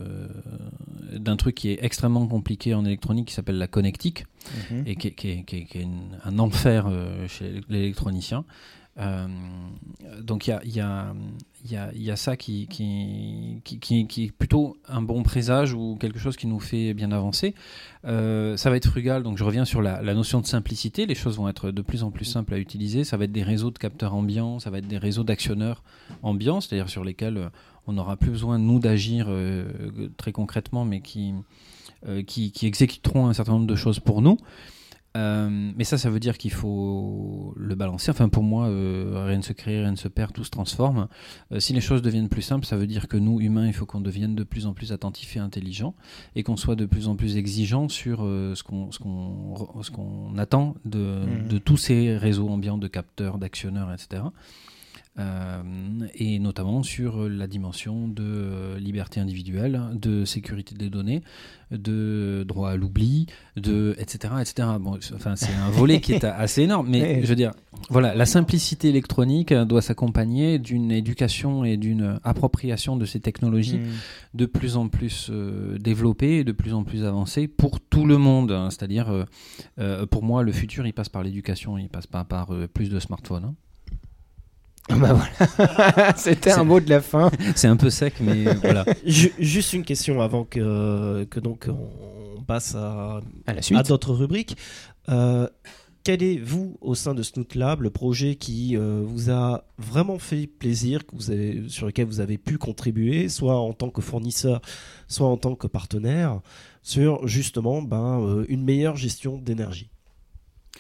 de, d'un truc qui est extrêmement compliqué en électronique, qui s'appelle la connectique, mmh. et qui, qui, qui, qui est une, un enfer euh, chez l'électronicien. Euh, donc il y a, y, a, y, a, y a ça qui, qui, qui, qui, qui est plutôt un bon présage ou quelque chose qui nous fait bien avancer. Euh, ça va être frugal, donc je reviens sur la, la notion de simplicité. Les choses vont être de plus en plus simples à utiliser. Ça va être des réseaux de capteurs ambiants, ça va être des réseaux d'actionneurs ambiants, c'est-à-dire sur lesquels on n'aura plus besoin, nous, d'agir euh, très concrètement, mais qui... Euh, qui, qui exécuteront un certain nombre de choses pour nous. Euh, mais ça, ça veut dire qu'il faut le balancer. Enfin, pour moi, euh, rien ne se crée, rien ne se perd, tout se transforme. Euh, si les choses deviennent plus simples, ça veut dire que nous, humains, il faut qu'on devienne de plus en plus attentifs et intelligents, et qu'on soit de plus en plus exigeants sur euh, ce, qu'on, ce, qu'on, ce qu'on attend de, mmh. de tous ces réseaux ambiants de capteurs, d'actionneurs, et cetera. Euh, et notamment sur la dimension de euh, liberté individuelle, de sécurité des données, de droit à l'oubli, de et cetera et cetera. Bon, enfin, c'est un volet qui est assez énorme, mais je veux dire, voilà, la simplicité électronique doit s'accompagner d'une éducation et d'une appropriation de ces technologies mmh. de plus en plus euh, développées et de plus en plus avancées pour tout le monde. Hein. C'est-à-dire, euh, euh, pour moi, le futur, il passe par l'éducation, il passe pas par euh, plus de smartphones. Hein. Bah voilà, c'était c'est, un mot de la fin. C'est un peu sec, mais voilà. Juste une question avant que, que donc on passe à, à, la suite. à d'autres rubriques. Euh, quel est, vous, au sein de Snoot Lab, le projet qui euh, vous a vraiment fait plaisir, que vous avez, sur lequel vous avez pu contribuer, soit en tant que fournisseur, soit en tant que partenaire, sur justement ben, euh, une meilleure gestion d'énergie?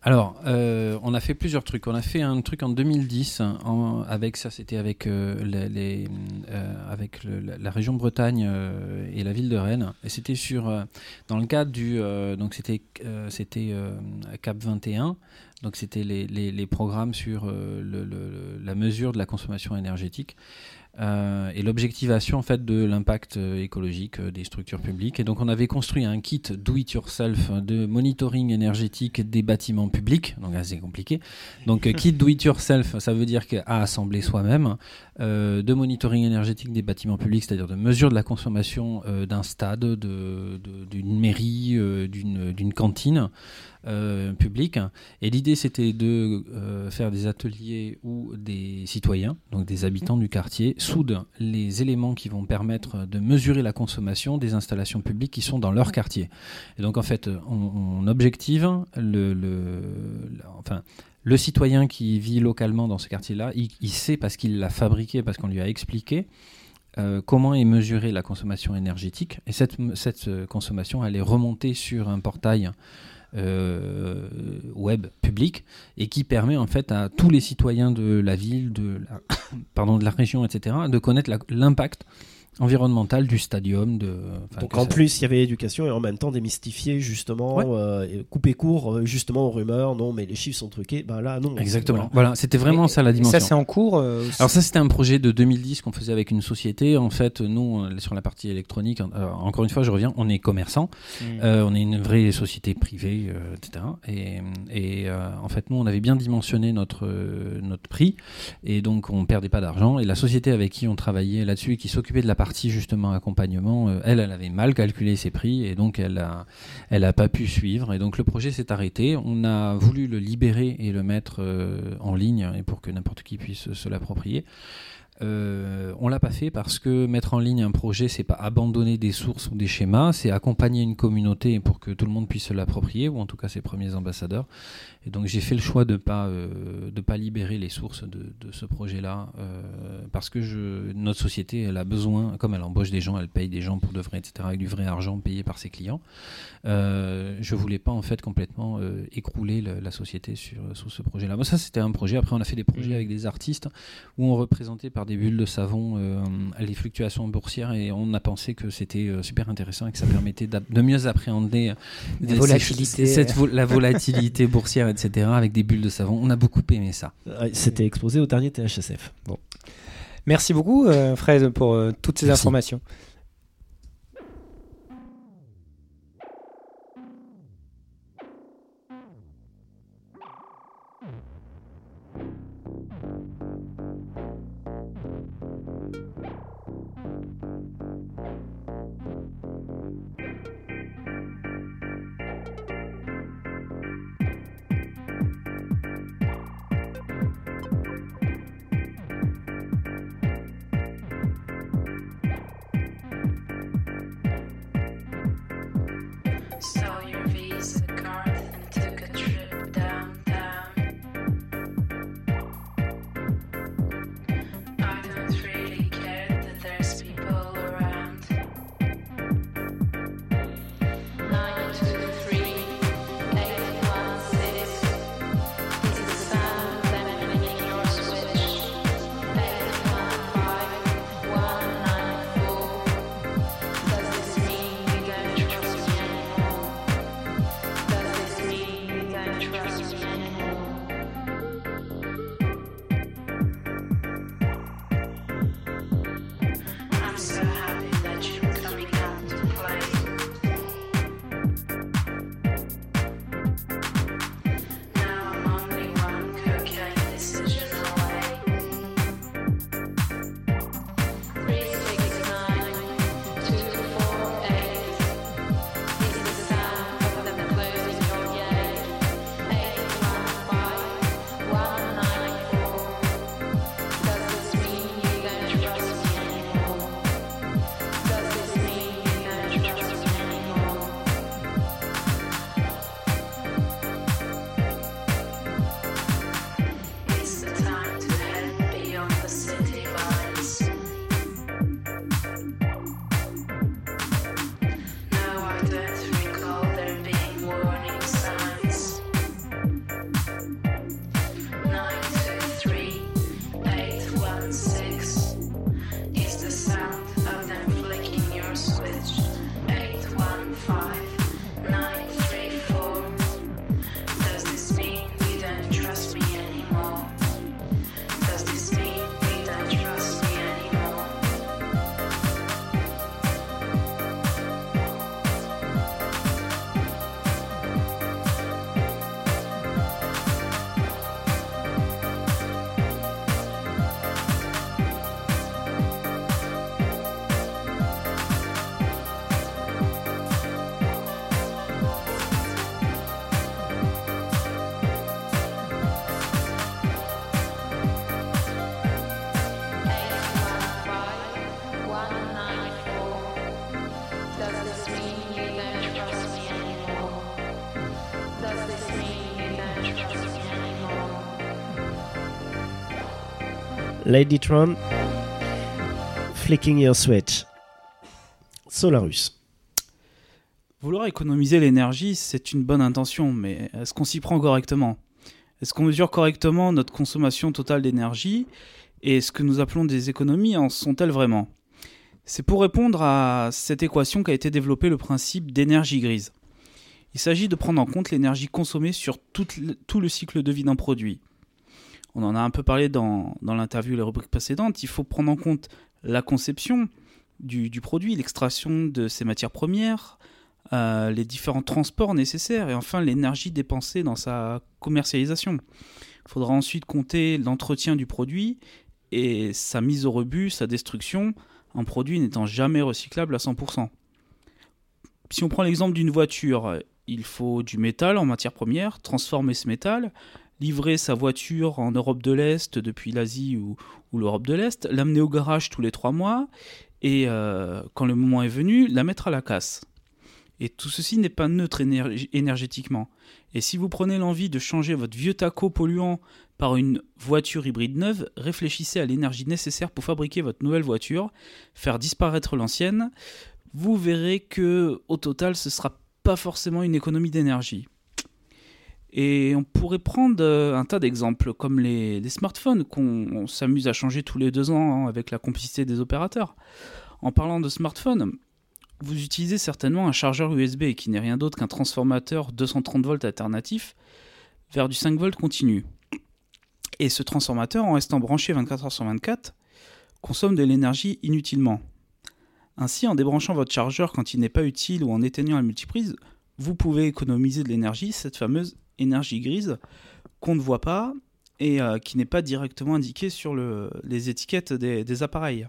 Alors, euh, on a fait plusieurs trucs. On a fait un truc en deux mille dix, en, avec ça, c'était avec, euh, les, les, euh, avec le, la, la région Bretagne euh, et la ville de Rennes. Et c'était sur, euh, dans le cadre du, euh, donc c'était, euh, c'était euh, Cap vingt et un. Donc c'était les, les, les programmes sur euh, le, le, la mesure de la consommation énergétique. Euh, et l'objectivation en fait de l'impact euh, écologique euh, des structures publiques. Et donc on avait construit un kit do it yourself de monitoring énergétique des bâtiments publics, donc assez compliqué. Donc euh, kit do it yourself, ça veut dire qu'à assembler soi-même, euh, de monitoring énergétique des bâtiments publics, c'est-à-dire de mesure de la consommation euh, d'un stade, de, de, d'une mairie, euh, d'une, d'une cantine. Euh, public. Et l'idée, c'était de euh, faire des ateliers où des citoyens, donc des habitants du quartier, soudent les éléments qui vont permettre de mesurer la consommation des installations publiques qui sont dans leur quartier. Et donc, en fait, on, on objective le, le, le, enfin, le citoyen qui vit localement dans ce quartier-là, il, il sait parce qu'il l'a fabriqué, parce qu'on lui a expliqué Euh, comment est mesurée la consommation énergétique. Et cette, cette euh, consommation, elle est remontée sur un portail euh, web public et qui permet en fait à tous les citoyens de la ville, de la, pardon, de la région, et cetera, de connaître la, l'impact environnemental du stadium. De, Donc en ça... plus, il y avait éducation et en même temps démystifier justement, ouais. euh, couper court justement aux rumeurs. Non, mais les chiffres sont truqués. Ben là, non. Exactement. Voilà, voilà c'était vraiment et, ça la dimension. Ça, c'est en cours euh, Alors ça, c'était un projet de deux mille dix qu'on faisait avec une société. En fait, nous, sur la partie électronique, euh, encore une fois, je reviens, on est commerçant. Mmh. Euh, on est une vraie société privée, euh, et cetera. Et, et euh, en fait, nous, on avait bien dimensionné notre, euh, notre prix. Et donc, on perdait pas d'argent. Et la société avec qui on travaillait là-dessus et qui s'occupait de la partie justement accompagnement, euh, elle, elle avait mal calculé ses prix et donc elle a, elle a pas pu suivre et donc le projet s'est arrêté. On a voulu le libérer et le mettre euh, en ligne et pour que n'importe qui puisse se l'approprier. Euh, on l'a pas fait parce que mettre en ligne un projet, c'est pas abandonner des sources ou des schémas, c'est accompagner une communauté pour que tout le monde puisse se l'approprier, ou en tout cas ses premiers ambassadeurs. Et donc j'ai fait le choix de pas euh, de pas libérer les sources de, de ce projet-là euh, parce que je, notre société, elle a besoin, comme elle embauche des gens, elle paye des gens pour de vrai, et cetera, avec du vrai argent payé par ses clients. Euh, je voulais pas en fait complètement euh, écrouler le, la société sur, sur ce projet-là. Bon, ça c'était un projet. Après on a fait des projets avec des artistes où on représentait par des bulles de savon euh, les fluctuations boursières et on a pensé que c'était euh, super intéressant et que ça permettait de mieux appréhender la volatilité, cette, cette, la volatilité boursière, et cetera avec des bulles de savon. On a beaucoup aimé ça. C'était exposé au dernier T H S F. Bon. Merci beaucoup euh, Fred pour euh, toutes ces Merci. informations. Saw your Visa card and took a trip downtown. I don't really care that there's people around. Nine two three eight one six. This is the sound of them making your switch. Eight one five one nine four. Does this mean we gotta trust you anymore? five, nine, three, four. Does this mean you don't trust me anymore? Does this mean you don't trust me anymore? Ladytron, flicking your switch. Solarus. Vouloir économiser l'énergie, c'est une bonne intention, mais est-ce qu'on s'y prend correctement ? Est-ce qu'on mesure correctement notre consommation totale d'énergie ? Et ce que nous appelons des économies en sont-elles vraiment ? C'est pour répondre à cette équation qu'a été développé le principe d'énergie grise. Il s'agit de prendre en compte l'énergie consommée sur tout le, tout le cycle de vie d'un produit. On en a un peu parlé dans, dans l'interview et les rubriques précédentes. Il faut prendre en compte la conception du, du produit, l'extraction de ses matières premières, euh, les différents transports nécessaires et enfin l'énergie dépensée dans sa commercialisation. Il faudra ensuite compter l'entretien du produit et sa mise au rebut, sa destruction, un produit n'étant jamais recyclable à cent pour cent. Si on prend l'exemple d'une voiture, il faut du métal en matière première, transformer ce métal, livrer sa voiture en Europe de l'Est depuis l'Asie ou, ou l'Europe de l'Est, l'amener au garage tous les trois mois et, euh, quand le moment est venu, la mettre à la casse. Et tout ceci n'est pas neutre énerg- énergétiquement. Et si vous prenez l'envie de changer votre vieux taco polluant par une voiture hybride neuve, réfléchissez à l'énergie nécessaire pour fabriquer votre nouvelle voiture, faire disparaître l'ancienne. Vous verrez que au total, ce ne sera pas forcément une économie d'énergie. Et on pourrait prendre un tas d'exemples, comme les, les smartphones qu'on on s'amuse à changer tous les deux ans hein, avec la complicité des opérateurs. En parlant de smartphones, vous utilisez certainement un chargeur U S B qui n'est rien d'autre qu'un transformateur deux cent trente volts alternatif vers du cinq volts continu. Et ce transformateur, en restant branché vingt-quatre heures sur vingt-quatre, consomme de l'énergie inutilement. Ainsi, en débranchant votre chargeur quand il n'est pas utile ou en éteignant la multiprise, vous pouvez économiser de l'énergie, cette fameuse énergie grise qu'on ne voit pas et euh, qui n'est pas directement indiquée sur le, les étiquettes des, des appareils.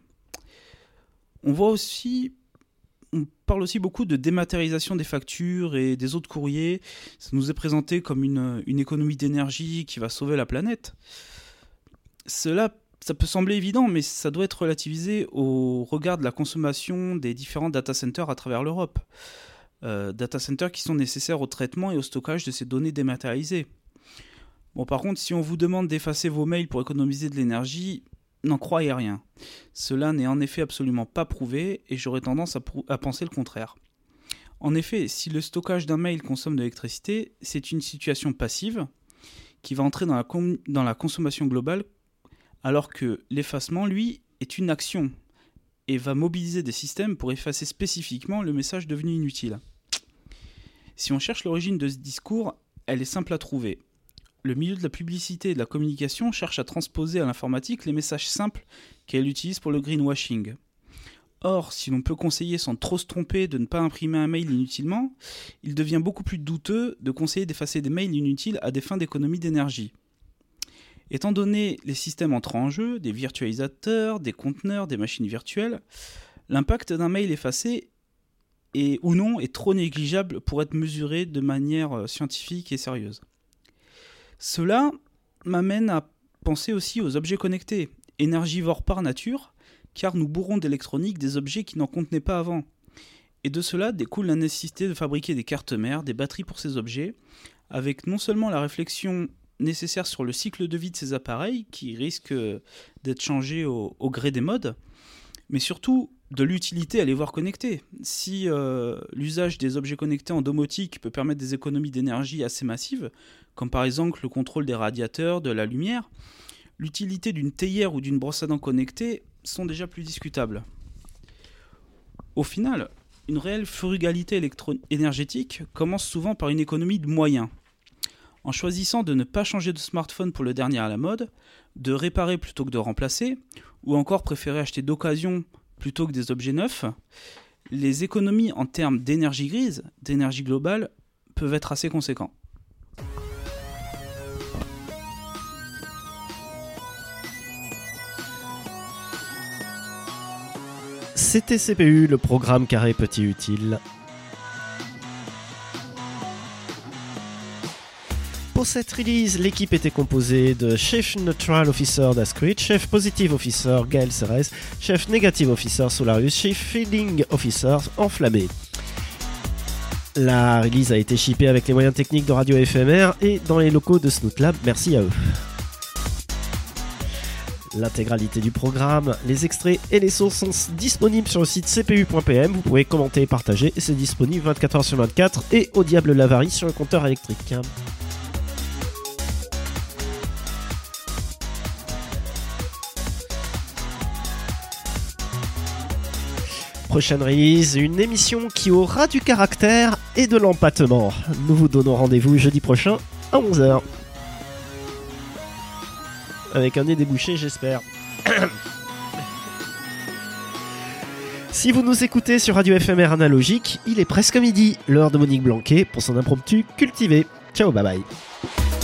On voit aussi, on parle aussi beaucoup de dématérialisation des factures et des autres courriers. Ça nous est présenté comme une, une économie d'énergie qui va sauver la planète. Cela, ça peut sembler évident, mais ça doit être relativisé au regard de la consommation des différents data centers à travers l'Europe. Euh, data centers qui sont nécessaires au traitement et au stockage de ces données dématérialisées. Bon, par contre, si on vous demande d'effacer vos mails pour économiser de l'énergie, n'en croyez rien. Cela n'est en effet absolument pas prouvé et j'aurais tendance à, prou- à penser le contraire. En effet, si le stockage d'un mail consomme de l'électricité, c'est une situation passive qui va entrer dans la, com- dans la consommation globale, alors que l'effacement, lui, est une action et va mobiliser des systèmes pour effacer spécifiquement le message devenu inutile. Si on cherche l'origine de ce discours, elle est simple à trouver. Le milieu de la publicité et de la communication cherche à transposer à l'informatique les messages simples qu'elle utilise pour le greenwashing. Or, si l'on peut conseiller sans trop se tromper de ne pas imprimer un mail inutilement, il devient beaucoup plus douteux de conseiller d'effacer des mails inutiles à des fins d'économie d'énergie. Étant donné les systèmes entrant en jeu, des virtualisateurs, des conteneurs, des machines virtuelles, l'impact d'un mail effacé est, ou non est trop négligeable pour être mesuré de manière scientifique et sérieuse. Cela m'amène à penser aussi aux objets connectés, énergivores par nature, car nous bourrons d'électronique des objets qui n'en contenaient pas avant. Et de cela découle la nécessité de fabriquer des cartes mères, des batteries pour ces objets, avec non seulement la réflexion nécessaire sur le cycle de vie de ces appareils, qui risquent d'être changés au, au gré des modes, mais surtout de l'utilité à les voir connectés. Si euh, l'usage des objets connectés en domotique peut permettre des économies d'énergie assez massives, comme par exemple le contrôle des radiateurs, de la lumière, l'utilité d'une théière ou d'une brosse à dents connectée sont déjà plus discutables. Au final, Une réelle frugalité électro- énergétique commence souvent par une économie de moyens. En choisissant de ne pas changer de smartphone pour le dernier à la mode, de réparer plutôt que de remplacer, ou encore préférer acheter d'occasion plutôt que des objets neufs, les économies en termes d'énergie grise, d'énergie globale, peuvent être assez conséquents. C'était C P U, le programme carré petit utile. Pour cette release, l'équipe était composée de Chef Neutral Officer Dascrit, Chef Positive Officer Gaël Serres, Chef Negative Officer Solarius, Chef Feeding Officer Enflammé. La release a été shippée avec les moyens techniques de Radio F M R et dans les locaux de Snoot Lab, merci à eux. L'intégralité du programme, les extraits et les sources sont disponibles sur le site c p u point p m. Vous pouvez commenter et partager et c'est disponible vingt-quatre heures sur vingt-quatre et au diable l'avarie sur le compteur électrique. Prochaine release, une émission qui aura du caractère et de l'empattement. Nous vous donnons rendez-vous jeudi prochain à onze heures. Avec un nez débouché, j'espère. Si vous nous écoutez sur Radio F M R analogique, il est presque midi, l'heure de Monique Blanquet pour son impromptu cultivé. Ciao, bye bye.